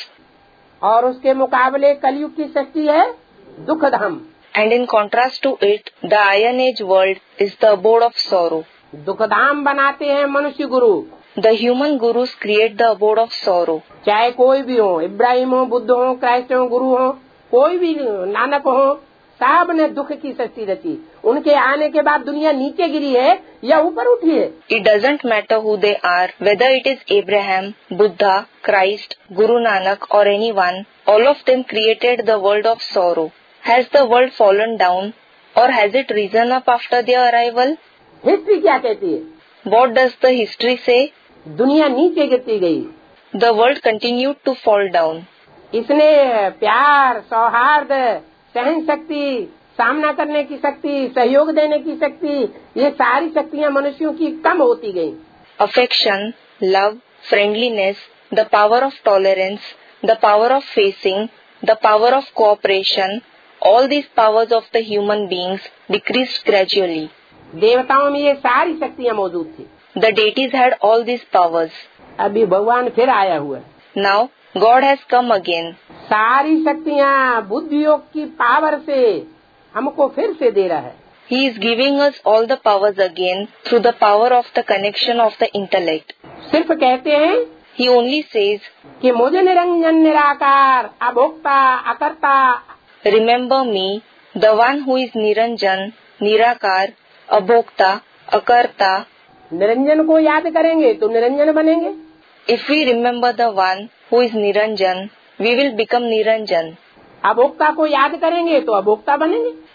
और उसके मुकाबले कलयुग की सृष्टि है दुखधाम। And in contrast to it, the iron age world is the abode of sorrow. दुखधाम बनाते हैं मनुष्य गुरु, The human gurus create the abode of sorrow. चाहे कोई भी हो, इब्राहिम हो, बुद्ध हो, क्राइस्ट हो, गुरु हो, कोई भी नानक हो, सब ने दुख की सृष्टि रची। उनके आने के बाद दुनिया नीचे गिरी है या ऊपर उठी है। It doesn't matter who they are, whether it is Abraham, Buddha, Christ, Guru Nanak or anyone, all of them created the world of sorrow. Has the world fallen down or has it risen up after their arrival? History क्या कहती है? What does the history say? दुनिया नीचे गिरती गई। The world continued to fall down. इसने प्यार, सौहार्द, सहन शक्ति, सामना करने की शक्ति, सहयोग देने की शक्ति, ये सारी शक्तियाँ मनुष्यों की कम होती गयी। Affection, love, friendliness, the power of tolerance, the power of facing, the power of cooperation, all these powers of the human beings decreased gradually. देवताओं में ये सारी शक्तियाँ मौजूद थी। The deities had all these powers. अभी भगवान फिर आया हुआ है। Now God has come again. सारी शक्तियाँ बुद्धि योग की पावर से हमको फिर से दे रहा है। He is giving us all the powers again through the power of the connection of the intellect. सिर्फ कहते हैं He only says, कि मुझे निरंजन निराकार अभोक्ता अकर्ता। Remember me, the one who is Niranjan, Nirakar, Abhokta, Akarta. Niranjan को याद करेंगे तो निरंजन बनेंगे। If we remember the one who is Niranjan, we will become Niranjan. अभोक्ता को याद करेंगे तो अभोक्ता बनेंगे।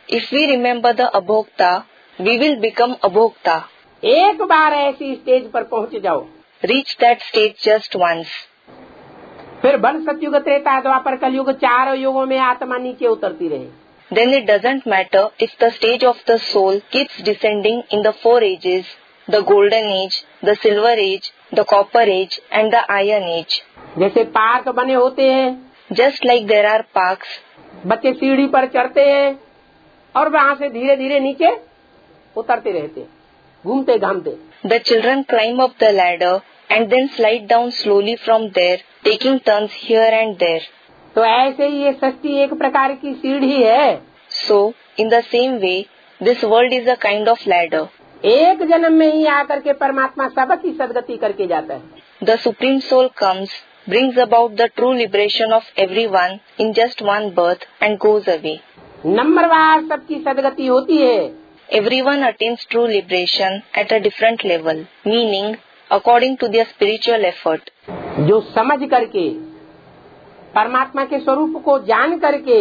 If we remember the abhokta, we will become abhokta. एक बार ऐसी स्टेज पर पहुंच जाओ, Reach that stage just once. फिर बल सतयुग त्रेता द्वापर कलयुग चारों युगों में आत्मा नीचे उतरती रहे. Then it doesn't matter if the stage of the soul keeps descending in the four ages, the golden age, the silver age, the copper age and the iron age. जैसे पार्क बने होते हैं, Just like there are parks, बच्चे सीढ़ी पर चढ़ते हैं और वहाँ से धीरे धीरे नीचे उतरते रहते हैं, घूमते घामते. the children climb up the ladder and then slide down slowly from there, taking turns here and there. तो ऐसे ही ये सृष्टि एक प्रकार की सीढ़ी है. So, in the same way, this world is a kind of ladder. एक जन्म में ही आकर के परमात्मा सबकी सदगति करके जाता है. The Supreme Soul comes, brings about the true liberation of everyone in just one birth and goes away. नंबरवार सबकी सदगति होती है. Everyone attains true liberation at a different level, meaning according to their spiritual effort. जो समझ करके परमात्मा के स्वरूप को जान करके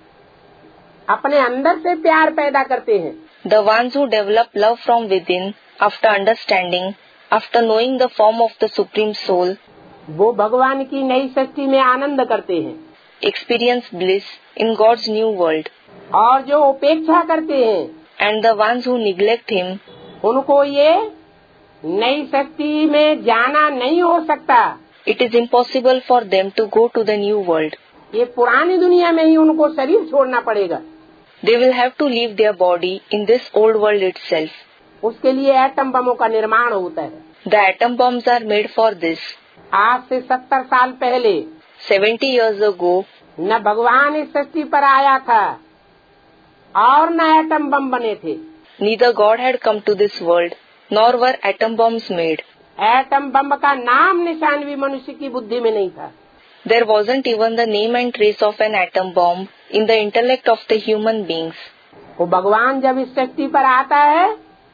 अपने अंदर से प्यार पैदा करते हैं. The ones who develop love from within, after understanding, after knowing the form of the Supreme Soul, वो भगवान की नई सृष्टि में आनंद करते हैं. experience bliss in God's new world. और जो उपेक्षा करते हैं, And the ones who neglect Him, उनको ये नई सृष्टि में जाना नहीं हो सकता. it is impossible for them to go to the new world. ये पुरानी दुनिया में ही उनको शरीर छोड़ना पड़ेगा. They will have to leave their body in this old world itself. उसके लिए एटम बमों का निर्माण होता है. The atom bombs are made for this. आज से सत्तर साल पहले seventy years ago, न भगवान इस सृष्टि पर आया था और न एटम बम बने थे. neither God had come to this world, nor were atom bombs made. Atom bomb का नाम निशान भी मनुष्य की बुद्धि में नहीं था. There wasn't even the name and trace of an atom bomb in the intellect of the human beings. वो भगवान जब इस सृष्टि पर आता है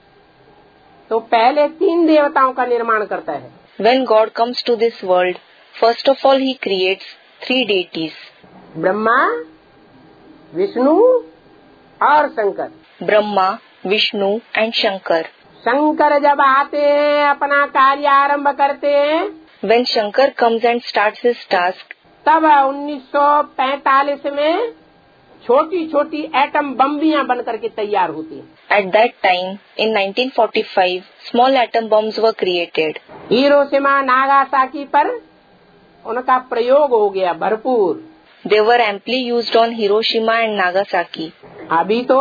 तो पहले तीन देवताओं का निर्माण करता है. When God comes to this world, first of all He creates three deities. Brahma, Vishnu और Shankar. Brahma, Vishnu and Shankar. Shankar जब आते हैं, अपना कार्य आरंभ करते हैं, When Shankar comes and starts his task, तब उन्नीस सौ पैंतालीस में छोटी छोटी एटम बम्बियां बन करके तैयार होती हैं. at that time, in nineteen forty-five, small atom bombs were created. Hiroshima Nagasaki पर उनका प्रयोग हो गया भरपूर. They were amply used on Hiroshima and Nagasaki. अभी तो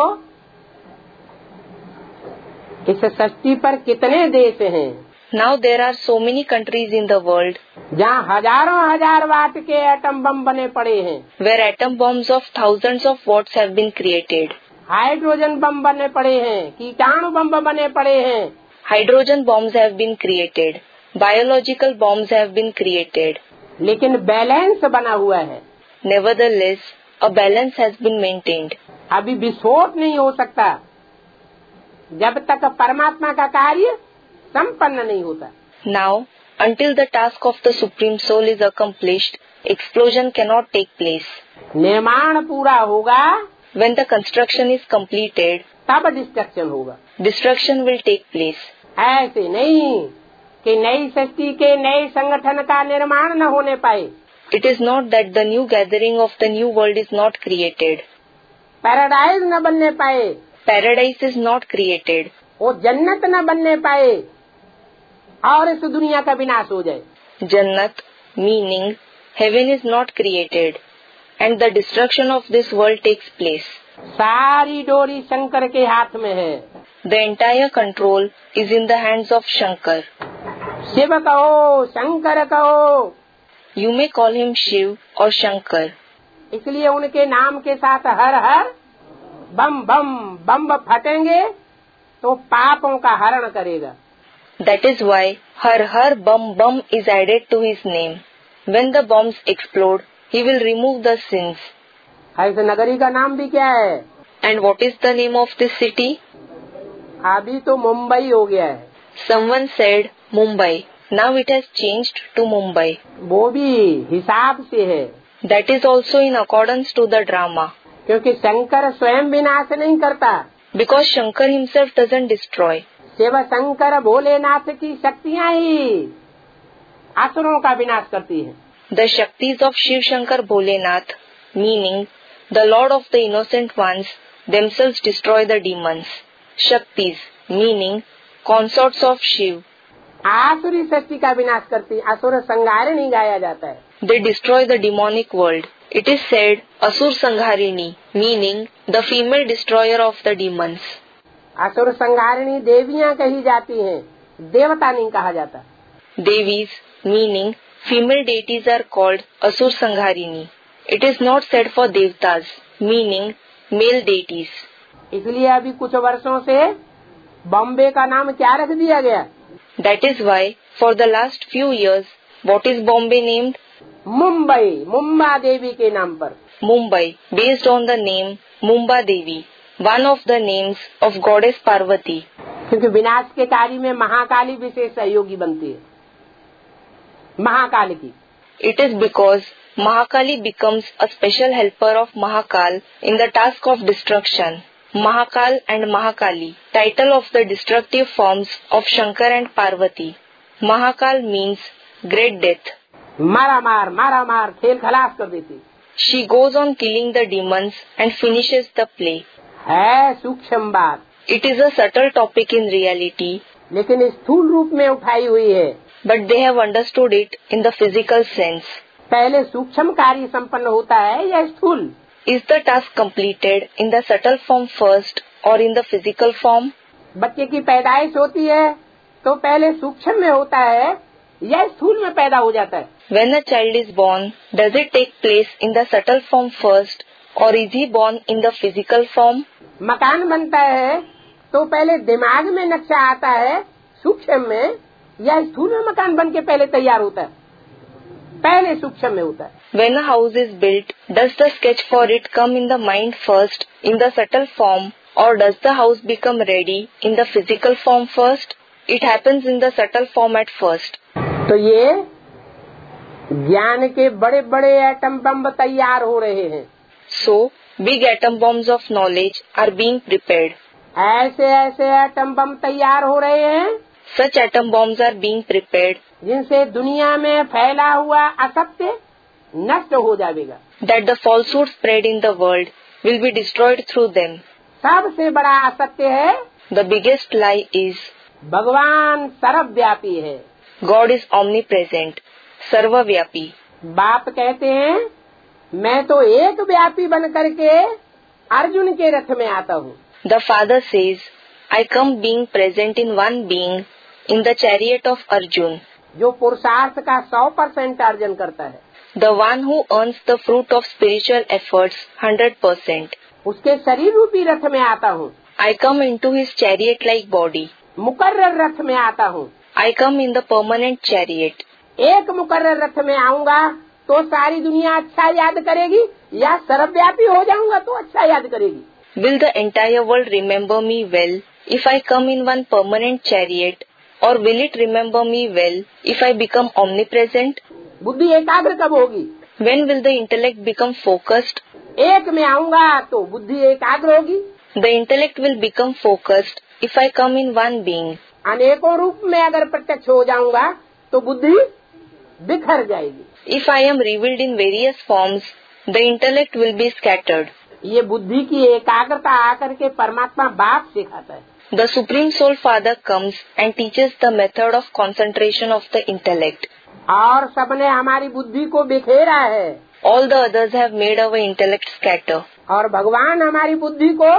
इस सृष्टि पर कितने देश हैं Now there are so many countries in the world जहाँ हजारों हजार वाट के एटम बम बने पड़े हैं. where atom bombs of thousands of watts have been created. Hydrogen bomb बने पड़े हैं, कीटाणु बम बने पड़े हैं. Hydrogen bombs have been created. Biological bombs have been created. लेकिन बैलेंस बना हुआ है. Nevertheless, a balance has been maintained. अभी विस्फोट नहीं हो सकता जब तक परमात्मा का कार्य संपन्न नहीं होता. Now, until the task of the Supreme Soul is accomplished, explosion cannot take place. निर्माण पूरा होगा When the construction is completed, तब डिस्ट्रक्शन होगा. destruction will take place. ऐसे नहीं कि नई सृष्टि के नए संगठन का निर्माण न होने पाए. It is not that the new gathering of the new world is not created. Paradise न बनने पाए, Paradise is not created. वो जन्नत न बनने पाए और इस दुनिया का विनाश हो जाए. Jannat, meaning heaven is not created, and the destruction of this world takes place. सारी डोरी शंकर के हाथ में है. The entire control is in the hands of Shankar. Shiv कहो, शंकर कहो, You may call him Shiv or Shankar. इसलिए उनके नाम के साथ हर हर बम बम बम फटेंगे तो पापों का हरण करेगा. That is why Har Har Bum Bum is added to his name. When the bombs explode, he will remove the sins. ऐसे नगरी का नाम भी क्या है? And what is the name of this city? अभी तो मुंबई हो गया है. Someone said Mumbai. Now it has changed to Mumbai. वो भी हिसाब से है. That is also in accordance to the drama. क्योंकि शंकर स्वयं विनाश नहीं करता। Because Shankar himself doesn't destroy. Shiv Shankar Bholenath की शक्तियाँ ही असुरों का विनाश करती हैं। The Shaktis of Shiv Shankar Bholenath, meaning the Lord of the Innocent Ones, themselves destroy the demons. Shaktis, meaning consorts of Shiv. आसुरी सृष्टि का विनाश करती, असुर संहारिणी गाया जाता है। They destroy the demonic world. It is said Asur Sangharini, meaning the female destroyer of the demons. असुर संहारिणी देवियाँ कही जाती हैं, देवता नहीं कहा जाता। Devis, meaning female deities, are called Asur Sangharini. It is not said for Devtas, meaning male deities. इसलिए अभी कुछ वर्षों से बॉम्बे का नाम क्या रख दिया गया? That is why, for the last few years, what is Bombay named? Mumbai, Mumba Devi के नाम पर। Mumbai, based on the name Mumba Devi, one of the names of goddess Parvati. क्योंकि विनाश के कार्य में महाकाली विशेष सहयोगी बनती है, महाकाल की। It is because Mahakali becomes a special helper of Mahakal in the task of destruction. Mahakal and Mahakali, title of the destructive forms of Shankar and Parvati. Mahakal means great death. मारा मार मारा मार खेल खलास कर देती। She goes on killing the demons and finishes the play. है सूक्ष्म बात, It is a subtle topic in reality, लेकिन स्थूल रूप में उठाई हुई है। but they have understood it in the physical sense. पहले सूक्ष्म कार्य संपन्न होता है या स्थूल? Is the task completed in the subtle form first or in the physical form? बच्चे की पैदाइश होती है तो पहले सूक्ष्म में होता है या स्थूल में पैदा हो जाता है? When a child is born, does it take place in the subtle form first or is he born in the physical form? मकान बनता है तो पहले दिमाग में नक्शा आता है सूक्ष्म में या स्थूल में मकान बन के पहले तैयार होता है? पहले सूक्ष्म में होता है। When a house is built, does the sketch for it come in the mind first in the subtle form or does the house become ready in the physical form first? It happens in the subtle form at first. तो ये ज्ञान के बड़े बड़े एटम बम तैयार हो रहे हैं। So, big atom bombs of knowledge are being prepared. ऐसे ऐसे एटम बम तैयार हो रहे हैं Such atom bombs are being prepared जिनसे दुनिया में फैला हुआ असत्य नष्ट हो जाएगा। that the falsehood spread in the world will be destroyed through them. सबसे बड़ा असत्य है The biggest lie is भगवान सर्वव्यापी है। God is omnipresent, सर्वव्यापी। बाप कहते हैं मैं तो एक व्यापी बन करके अर्जुन के रथ में आता हूँ। The father says, I come being present in one being in the chariot of Arjun, जो पुरुषार्थ का सौ परसेंट अर्जन करता है, the one who earns the fruit of spiritual efforts one hundred percent. उसके शरीर रूपी रथ में आता हूँ। I come into his chariot-like body. मुकर्रर रथ में आता हूँ। I come in the permanent chariot. एक मुकर्रर रथ में आऊंगा तो सारी दुनिया अच्छा याद करेगी या सर्वव्यापी हो जाऊंगा तो अच्छा याद करेगी? Will the entire world remember me well if I come in one permanent chariot, or will it remember me well if I become omnipresent? बुद्धि एकाग्र कब होगी? When will the intellect become focused? एक में आऊंगा तो बुद्धि एकाग्र होगी। The intellect will become focused if I come in one being. अनेकों रूप में अगर प्रत्यक्ष हो जाऊंगा तो बुद्धि बिखर जाएगी। If I am revealed in various forms, the intellect will be scattered. ये बुद्धि की एकाग्रता आकर के परमात्मा बाप सिखाता है। The Supreme Soul Father comes and teaches the method of concentration of the intellect. और सबने हमारी बुद्धि को बिखेरा है। All the others have made our intellect scatter. और भगवान हमारी बुद्धि को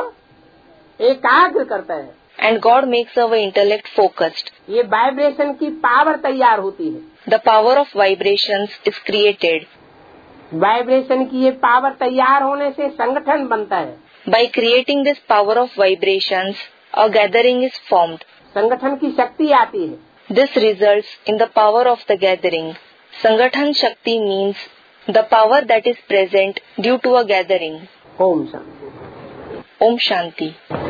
एकाग्र करता है। And God makes our intellect focused. ये वाइब्रेशन की पावर तैयार होती है। The power of vibrations is created. Vibration की ये पावर तैयार होने से संगठन बनता है। By creating this power of vibrations, a gathering is formed. संगठन की शक्ति आती है। This results in the power of the gathering. Sangathan Shakti means the power that is present due to a gathering. Om Shanti. Om Shanti.